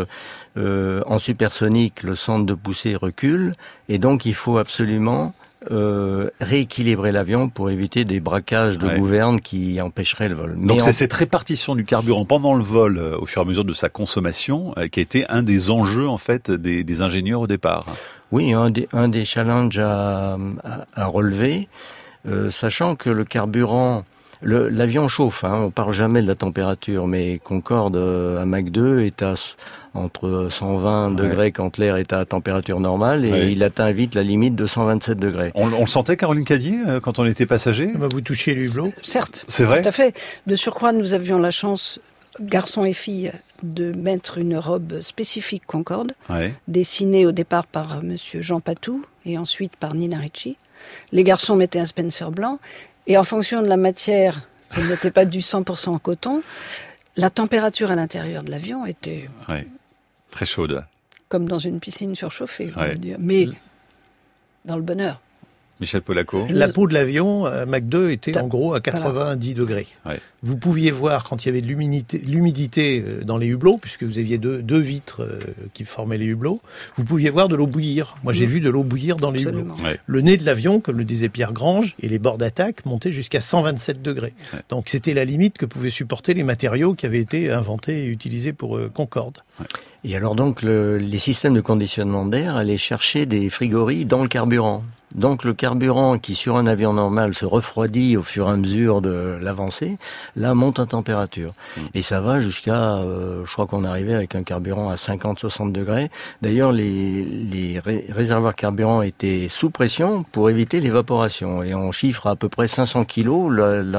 en supersonique le centre de poussée recule et donc il faut absolument rééquilibrer l'avion pour éviter des braquages de gouverne qui empêcheraient le vol. Donc c'est cette répartition du carburant pendant le vol au fur et à mesure de sa consommation qui a été un des enjeux en fait des ingénieurs au départ. Oui, un des challenges à relever, sachant que le carburant, l'avion chauffe, on parle jamais de la température, mais Concorde à Mach 2 est à entre 120 degrés quand l'air est à température normale et il atteint vite la limite de 127 degrés. On le sentait, Caroline Cadier, quand on était passager? Vous touchiez les hublots? Certes. C'est vrai? Tout à fait. De surcroît, nous avions la chance, garçons et filles, de mettre une robe spécifique Concorde, dessinée au départ par monsieur Jean Patou et ensuite par Nina Ricci. Les garçons mettaient un Spencer blanc et en fonction de la matière, ce n'était pas du 100% en coton, la température à l'intérieur de l'avion était très chaude. Comme dans une piscine surchauffée, on va dire. Mais dans le bonheur. Michel Polaco. La peau de l'avion, Mach 2, était en gros à 90 degrés. Vous pouviez voir quand il y avait de l'humidité dans les hublots, puisque vous aviez deux vitres qui formaient les hublots, vous pouviez voir de l'eau bouillir. Moi, j'ai vu de l'eau bouillir dans les hublots. Le nez de l'avion, comme le disait Pierre Grange, et les bords d'attaque montaient jusqu'à 127 degrés. Donc c'était la limite que pouvaient supporter les matériaux qui avaient été inventés et utilisés pour Concorde. Et alors donc les systèmes de conditionnement d'air allaient chercher des frigories dans le carburant. Donc le carburant qui sur un avion normal se refroidit au fur et à mesure de l'avancée, là monte en température. Et ça va jusqu'à, je crois qu'on arrivait avec un carburant à 50-60 degrés. D'ailleurs les réservoirs carburant étaient sous pression pour éviter l'évaporation. Et on chiffre à peu près 500 kilos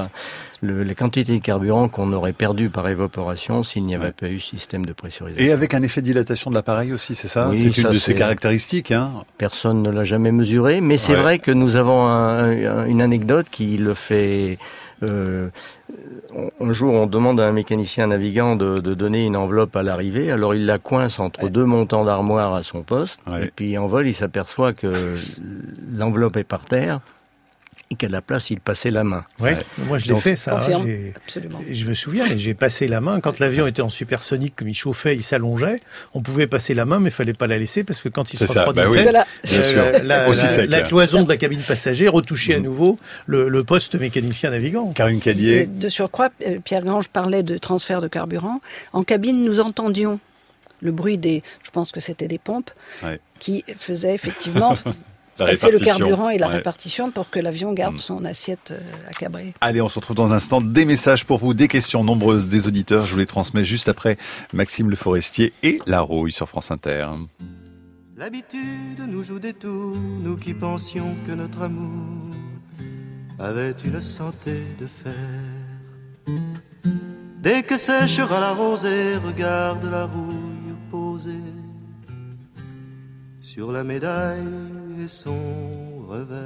la quantité de carburant qu'on aurait perdu par évaporation s'il n'y avait pas eu système de pressurisation. Et avec un effet de dilatation de l'appareil aussi, c'est ça? C'est une de ses caractéristiques. Personne ne l'a jamais mesuré, mais c'est vrai que nous avons une anecdote qui le fait... un jour, on demande à un mécanicien navigant de donner une enveloppe à l'arrivée, alors il la coince entre deux montants d'armoire à son poste, et puis en vol, il s'aperçoit que l'enveloppe est par terre, et qu'à la place, il passait la main. Moi je l'ai fait ça. Absolument. Je me souviens, mais j'ai passé la main. Quand l'avion était en supersonique, comme il chauffait, il s'allongeait, on pouvait passer la main, mais il fallait pas la laisser parce que quand il se refroidissait, la cloison de la cabine passager retouchait à nouveau le poste mécanicien navigant. Caroline Cadier. De surcroît, Pierre Grange parlait de transfert de carburant. En cabine, nous entendions le bruit je pense que c'était des pompes, qui faisaient effectivement... passer le carburant et la répartition pour que l'avion garde son assiette accabrée. Allez, on se retrouve dans un instant. Des messages pour vous, des questions nombreuses des auditeurs. Je vous les transmets juste après Maxime Le Forestier et La Rouille sur France Inter. L'habitude nous joue des tours, nous qui pensions que notre amour avait une santé de fer. Dès que séchera la rosée, regarde la rouille posée sur la médaille et son revers.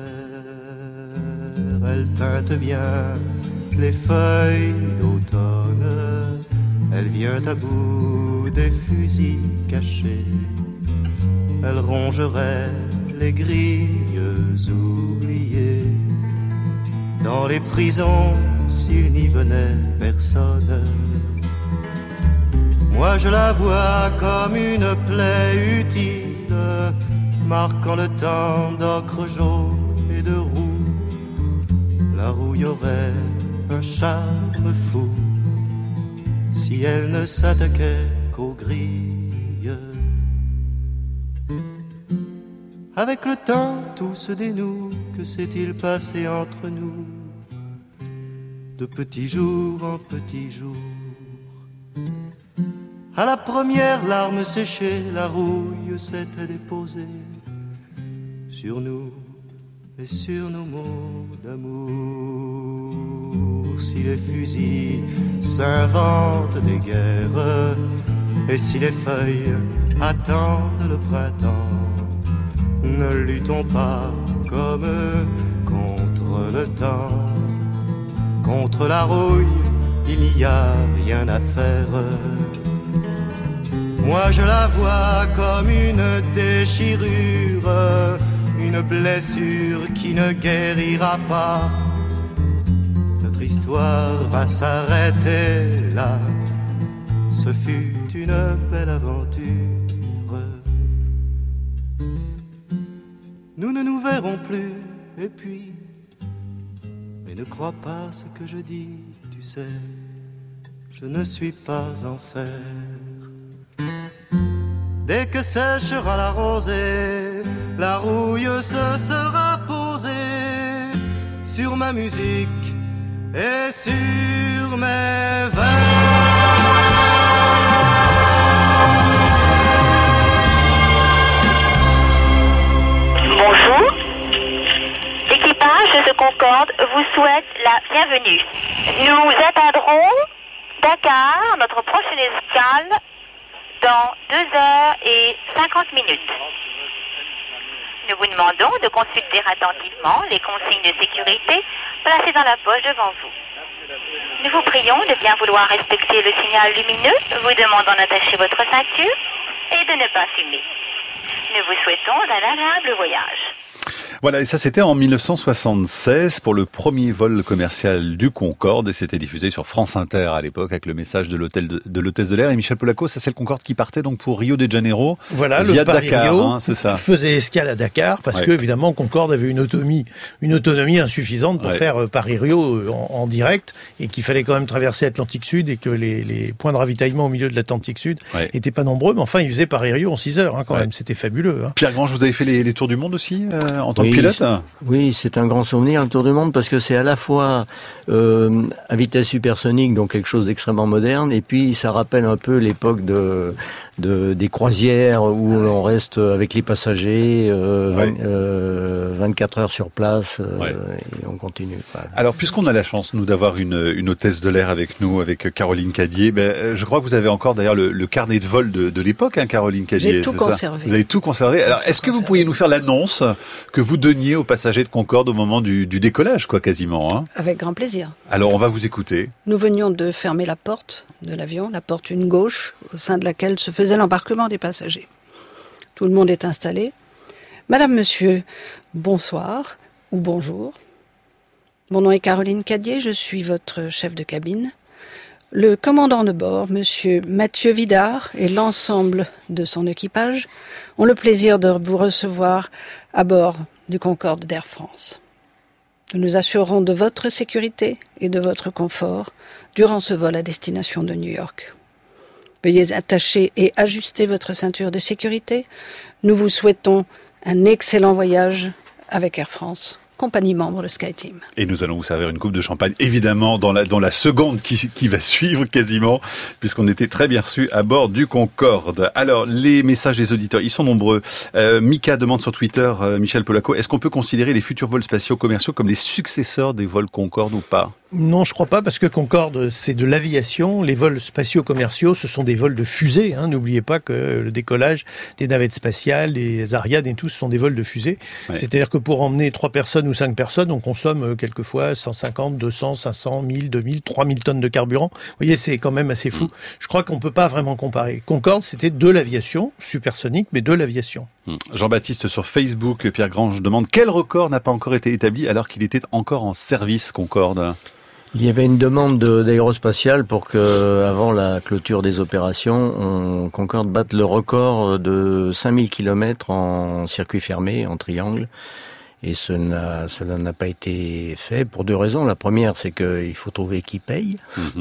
Elle teinte bien les feuilles d'automne, elle vient à bout des fusils cachés, elle rongerait les grilles oubliées. Dans les prisons, s'il n'y venait personne, moi je la vois comme une plaie utile, marquant le temps d'ocre jaune et de roux. La rouille aurait un charme fou si elle ne s'attaquait qu'aux grilles. Avec le temps, tout se dénoue. Que s'est-il passé entre nous? De petit jour en petit jour. À la première larme séchée, la rouille s'était déposée sur nous et sur nos mots d'amour. Si les fusils s'inventent des guerres et si les feuilles attendent le printemps, ne luttons pas comme contre le temps. Contre la rouille, il n'y a rien à faire. Moi je la vois comme une déchirure, une blessure qui ne guérira pas. Notre histoire va s'arrêter là. Ce fut une belle aventure. Nous ne nous verrons plus, et puis, mais ne crois pas ce que je dis, tu sais, je ne suis pas en fer. Dès que séchera la rosée, la rouille se sera posée sur ma musique et sur mes vers. Bonjour, l'équipage de ce Concorde vous souhaite la bienvenue. Nous atteindrons Dakar, notre prochaine escale, dans 2h50. Nous vous demandons de consulter attentivement les consignes de sécurité placées dans la poche devant vous. Nous vous prions de bien vouloir respecter le signal lumineux, vous demandant d'attacher votre ceinture et de ne pas fumer. Nous vous souhaitons un agréable voyage. Voilà, et ça c'était en 1976 pour le premier vol commercial du Concorde, et c'était diffusé sur France Inter à l'époque avec le message de l'hôtesse de l'air. Et Michel Polacco, ça c'est le Concorde qui partait donc pour Rio de Janeiro, voilà, via le Dakar, Rio, c'est ça. Faisait escale à Dakar parce que évidemment Concorde avait une autonomie insuffisante pour faire Paris-Rio en direct, et qu'il fallait quand même traverser l'Atlantique Sud, et que les points de ravitaillement au milieu de l'Atlantique Sud étaient pas nombreux, mais enfin il faisait Paris-Rio en 6 heures quand même, c'était fabuleux. Hein. Pierre Grange, vous avez fait les tours du monde aussi en tant que pilote? Oui, c'est un grand souvenir, le Tour du Monde, parce que c'est à la fois à vitesse supersonique, donc quelque chose d'extrêmement moderne, et puis ça rappelle un peu l'époque des croisières où l'on reste avec les passagers 24 heures sur place et on continue. Alors, puisqu'on a la chance, nous, d'avoir une hôtesse de l'air avec nous, avec Caroline Cadier, je crois que vous avez encore d'ailleurs le carnet de vol de l'époque, hein, Caroline Cadier. J'ai tout conservé. Vous avez tout conservé. Alors, est-ce que vous pourriez nous faire l'annonce que vous donniez aux passagers de Concorde au moment du décollage, quoi, quasiment, hein? Avec grand plaisir. Alors, on va vous écouter. Nous venions de fermer la porte de l'avion, la porte une gauche, au sein de laquelle se faisait l'embarquement des passagers. Tout le monde est installé. Madame, monsieur, bonsoir ou bonjour. Mon nom est Caroline Cadier, je suis votre chef de cabine. Le commandant de bord, monsieur Mathieu Vidard, et l'ensemble de son équipage ont le plaisir de vous recevoir à bord du Concorde d'Air France. Nous nous assurerons de votre sécurité et de votre confort durant ce vol à destination de New York. Veuillez attacher et ajuster votre ceinture de sécurité. Nous vous souhaitons un excellent voyage avec Air France, compagnie membre de SkyTeam. Et nous allons vous servir une coupe de champagne, évidemment, dans la seconde qui va suivre quasiment, puisqu'on était très bien reçus à bord du Concorde. Alors, les messages des auditeurs, ils sont nombreux. Mika demande sur Twitter, Michel Polacco, est-ce qu'on peut considérer les futurs vols spatiaux commerciaux comme les successeurs des vols Concorde ou pas? Non, je crois pas, parce que Concorde, c'est de l'aviation. Les vols spatiaux commerciaux, ce sont des vols de fusée. Hein. N'oubliez pas que le décollage des navettes spatiales, des Ariane et tout, ce sont des vols de fusée. Ouais. C'est-à-dire que pour emmener 3 personnes ou 5 personnes, on consomme quelquefois 150, 200, 500, 1000, 2000, 3000 tonnes de carburant. Vous voyez, c'est quand même assez fou. Je crois qu'on peut pas vraiment comparer. Concorde, c'était de l'aviation, supersonique, mais de l'aviation. Jean-Baptiste sur Facebook, Pierre Grange demande quel record n'a pas encore été établi alors qu'il était encore en service, Concorde? Il y avait une demande d'Aérospatiale pour que, avant la clôture des opérations, Concorde batte le record de 5000 km en circuit fermé, en triangle. Et cela n'a pas été fait pour 2 raisons. La première, c'est qu'il faut trouver qui paye.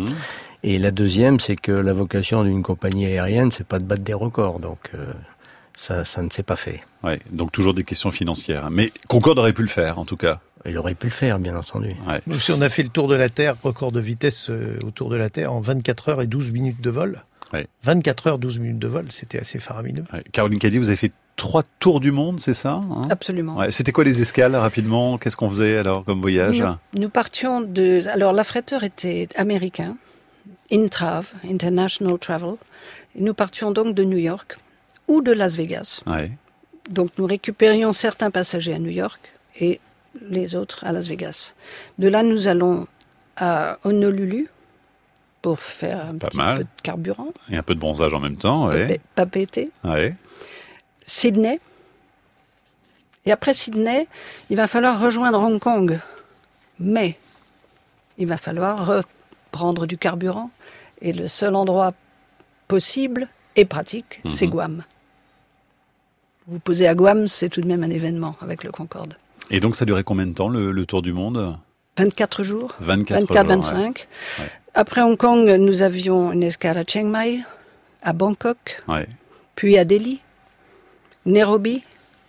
Et la deuxième, c'est que la vocation d'une compagnie aérienne, c'est pas de battre des records. Donc, ça ne s'est pas fait. Ouais, donc toujours des questions financières. Mais Concorde aurait pu le faire, en tout cas. Il aurait pu le faire, bien entendu. Ouais. Nous aussi, on a fait le tour de la Terre, record de vitesse autour de la Terre en 24 heures et 12 minutes de vol. Ouais. 24 heures, 12 minutes de vol, c'était assez faramineux. Ouais. Caroline Cadier, vous avez fait 3 tours du monde, c'est ça, hein? Absolument. Ouais. C'était quoi les escales, rapidement? Qu'est-ce qu'on faisait alors comme voyage? Nous partions de... Alors, l'affréteur était américain, Intrav, International Travel. Et nous partions donc de New York ou de Las Vegas. Ouais. Donc nous récupérions certains passagers à New York et les autres à Las Vegas. De là, nous allons à Honolulu pour faire un petit peu de carburant. Et un peu de bronzage en même temps. Pas péter. Ouais. Sydney. Et après Sydney, il va falloir rejoindre Hong Kong. Mais il va falloir reprendre du carburant. Et le seul endroit possible et pratique, c'est Guam. Vous posez à Guam, c'est tout de même un événement avec le Concorde. Et donc ça durait combien de temps le tour du monde ? 24 jours. 24-25. Ouais. Après Hong Kong, nous avions une escale à Chiang Mai, à Bangkok, puis à Delhi, Nairobi,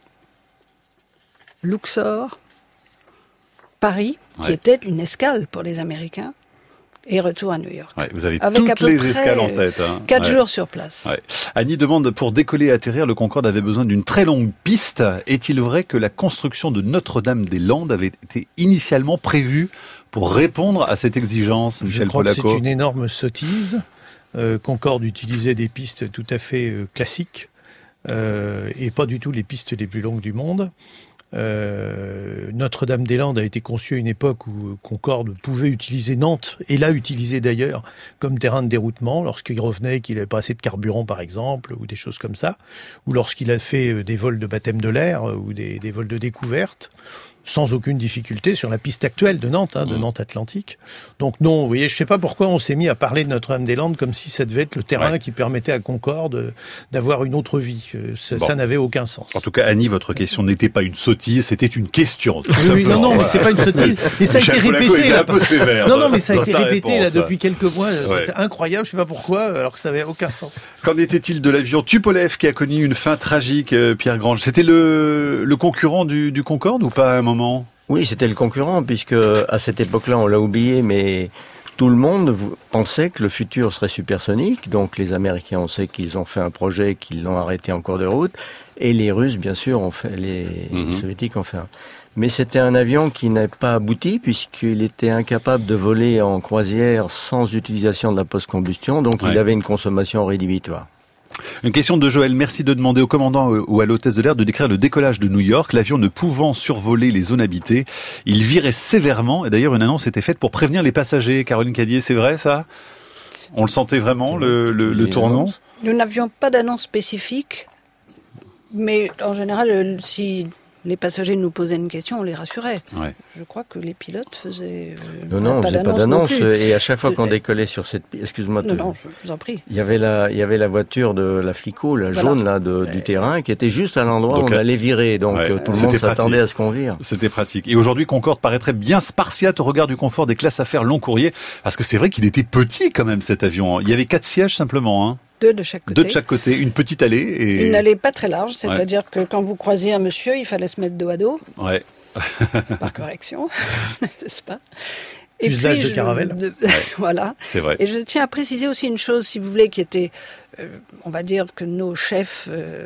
Luxor, Paris, qui était une escale pour les Américains, et retour à New York. Ouais, vous avez toutes les escales en tête. 4 jours sur place. Ouais. Annie demande, pour décoller et atterrir, le Concorde avait besoin d'une très longue piste. Est-il vrai que la construction de Notre-Dame-des-Landes avait été initialement prévue pour répondre à cette exigence, Michel Polaco ? Je crois que c'est une énorme sottise. Concorde utilisait des pistes tout à fait classiques et pas du tout les pistes les plus longues du monde. Notre-Dame-des-Landes a été conçue à une époque où Concorde pouvait utiliser Nantes, et l'a utilisé d'ailleurs comme terrain de déroutement lorsqu'il revenait, qu'il n'avait pas assez de carburant par exemple, ou des choses comme ça, ou lorsqu'il a fait des vols de baptême de l'air, ou des vols de découverte, sans aucune difficulté sur la piste actuelle de Nantes, de Nantes Atlantique. Donc non, vous voyez, je sais pas pourquoi on s'est mis à parler de Notre-Dame-des-Landes comme si ça devait être le terrain qui permettait à Concorde d'avoir une autre vie. Ça n'avait aucun sens. En tout cas, Annie, votre question n'était pas une sottise, c'était une question. Oui, non, mais c'est pas une sottise. Et ça a été répété là. Un peu sévère. Non, mais ça a été répété là depuis quelques mois. C'était incroyable, je sais pas pourquoi, alors que ça avait aucun sens. Qu'en était-il de l'avion Tupolev qui a connu une fin tragique, Pierre Grange ? C'était le concurrent du Concorde ou pas à un moment ? Oui, c'était le concurrent, puisque à cette époque-là, on l'a oublié, mais tout le monde pensait que le futur serait supersonique. Donc les Américains, on sait qu'ils ont fait un projet, qu'ils l'ont arrêté en cours de route, et les Russes, bien sûr, ont fait, les Soviétiques ont fait un. Mais c'était un avion qui n'a pas abouti, puisqu'il était incapable de voler en croisière sans utilisation de la post-combustion, donc il avait une consommation rédhibitoire. Une question de Joël. Merci de demander au commandant ou à l'hôtesse de l'air de décrire le décollage de New York. L'avion ne pouvant survoler les zones habitées, il virait sévèrement. Et d'ailleurs, une annonce était faite pour prévenir les passagers. Caroline Cadier, c'est vrai ça ? On le sentait vraiment, le tournant ? Nous n'avions pas d'annonce spécifique, mais en général, si les passagers nous posaient une question, on les rassurait. Ouais. Je crois que les pilotes faisaient non, on faisait pas d'annonce. Et à chaque fois qu'on décollait sur cette, excuse-moi, non, je vous en prie. Il y avait la voiture de la flico, la jaune là du terrain, qui était juste à l'endroit où on allait virer. Donc tout le monde s'attendait à ce qu'on vire. C'était pratique. Et aujourd'hui, Concorde paraîtrait bien spartiate au regard du confort des classes affaires long courrier, parce que c'est vrai qu'il était petit quand même cet avion. Il y avait 4 sièges simplement, hein. 2 de chaque côté. 2 de chaque côté, une petite allée. Et... Une allée pas très large, c'est-à-dire que quand vous croisiez un monsieur, il fallait se mettre dos à dos. Ouais. Par correction, n'est-ce pas ? Et fuselage de caravelle. Voilà. C'est vrai. Et je tiens à préciser aussi une chose, si vous voulez, qui était, on va dire que nos chefs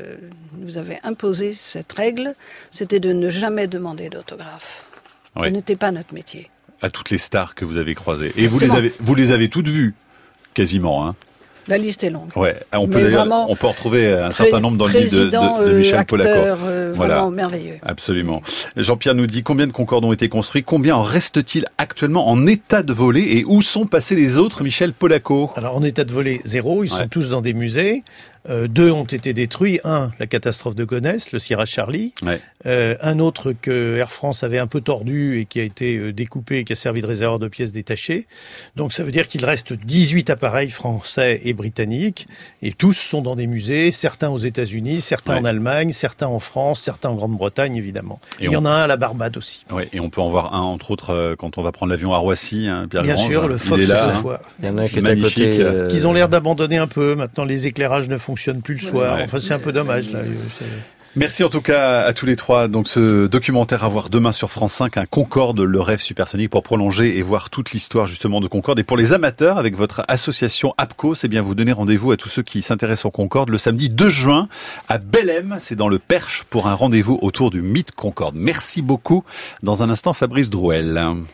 nous avaient imposé cette règle, c'était de ne jamais demander d'autographe. Ce n'était pas notre métier. À toutes les stars que vous avez croisées. Et vous les avez toutes vues, quasiment, hein. La liste est longue. Ouais, on peut retrouver un certain nombre dans le livre de Michel Polaco. Vraiment merveilleux. Absolument. Jean-Pierre nous dit combien de Concorde ont été construits, combien en reste-t-il actuellement en état de voler et où sont passés les autres, Michel Polaco ? Alors en état de voler, 0, ils sont tous dans des musées. 2 ont été détruits. 1, la catastrophe de Gonesse, le Sierra Charlie. Un autre que Air France avait un peu tordu et qui a été découpé et qui a servi de réservoir de pièces détachées. Donc ça veut dire qu'il reste 18 appareils français et britanniques. Et tous sont dans des musées, certains aux États-Unis, certains en Allemagne, certains en France, certains en Grande-Bretagne, évidemment. Et il y en a un à la Barbade aussi. Oui, et on peut en voir un, entre autres, quand on va prendre l'avion à Roissy. Hein, Pierre Bien Grange, sûr, le Fox, là, cette fois. Il y en a qui est magnifique. Qu'ils ont l'air d'abandonner un peu. Maintenant, les éclairages ne fonctionnent plus le soir. Enfin, c'est un peu dommage, là. Merci en tout cas à tous les trois. Donc ce documentaire à voir demain sur France 5, un Concorde, le rêve supersonique, pour prolonger et voir toute l'histoire justement de Concorde. Et pour les amateurs, avec votre association APCO, c'est bien vous donner rendez-vous à tous ceux qui s'intéressent au Concorde le samedi 2 juin à Bellem, c'est dans le Perche, pour un rendez-vous autour du mythe Concorde. Merci beaucoup. Dans un instant, Fabrice Drouel.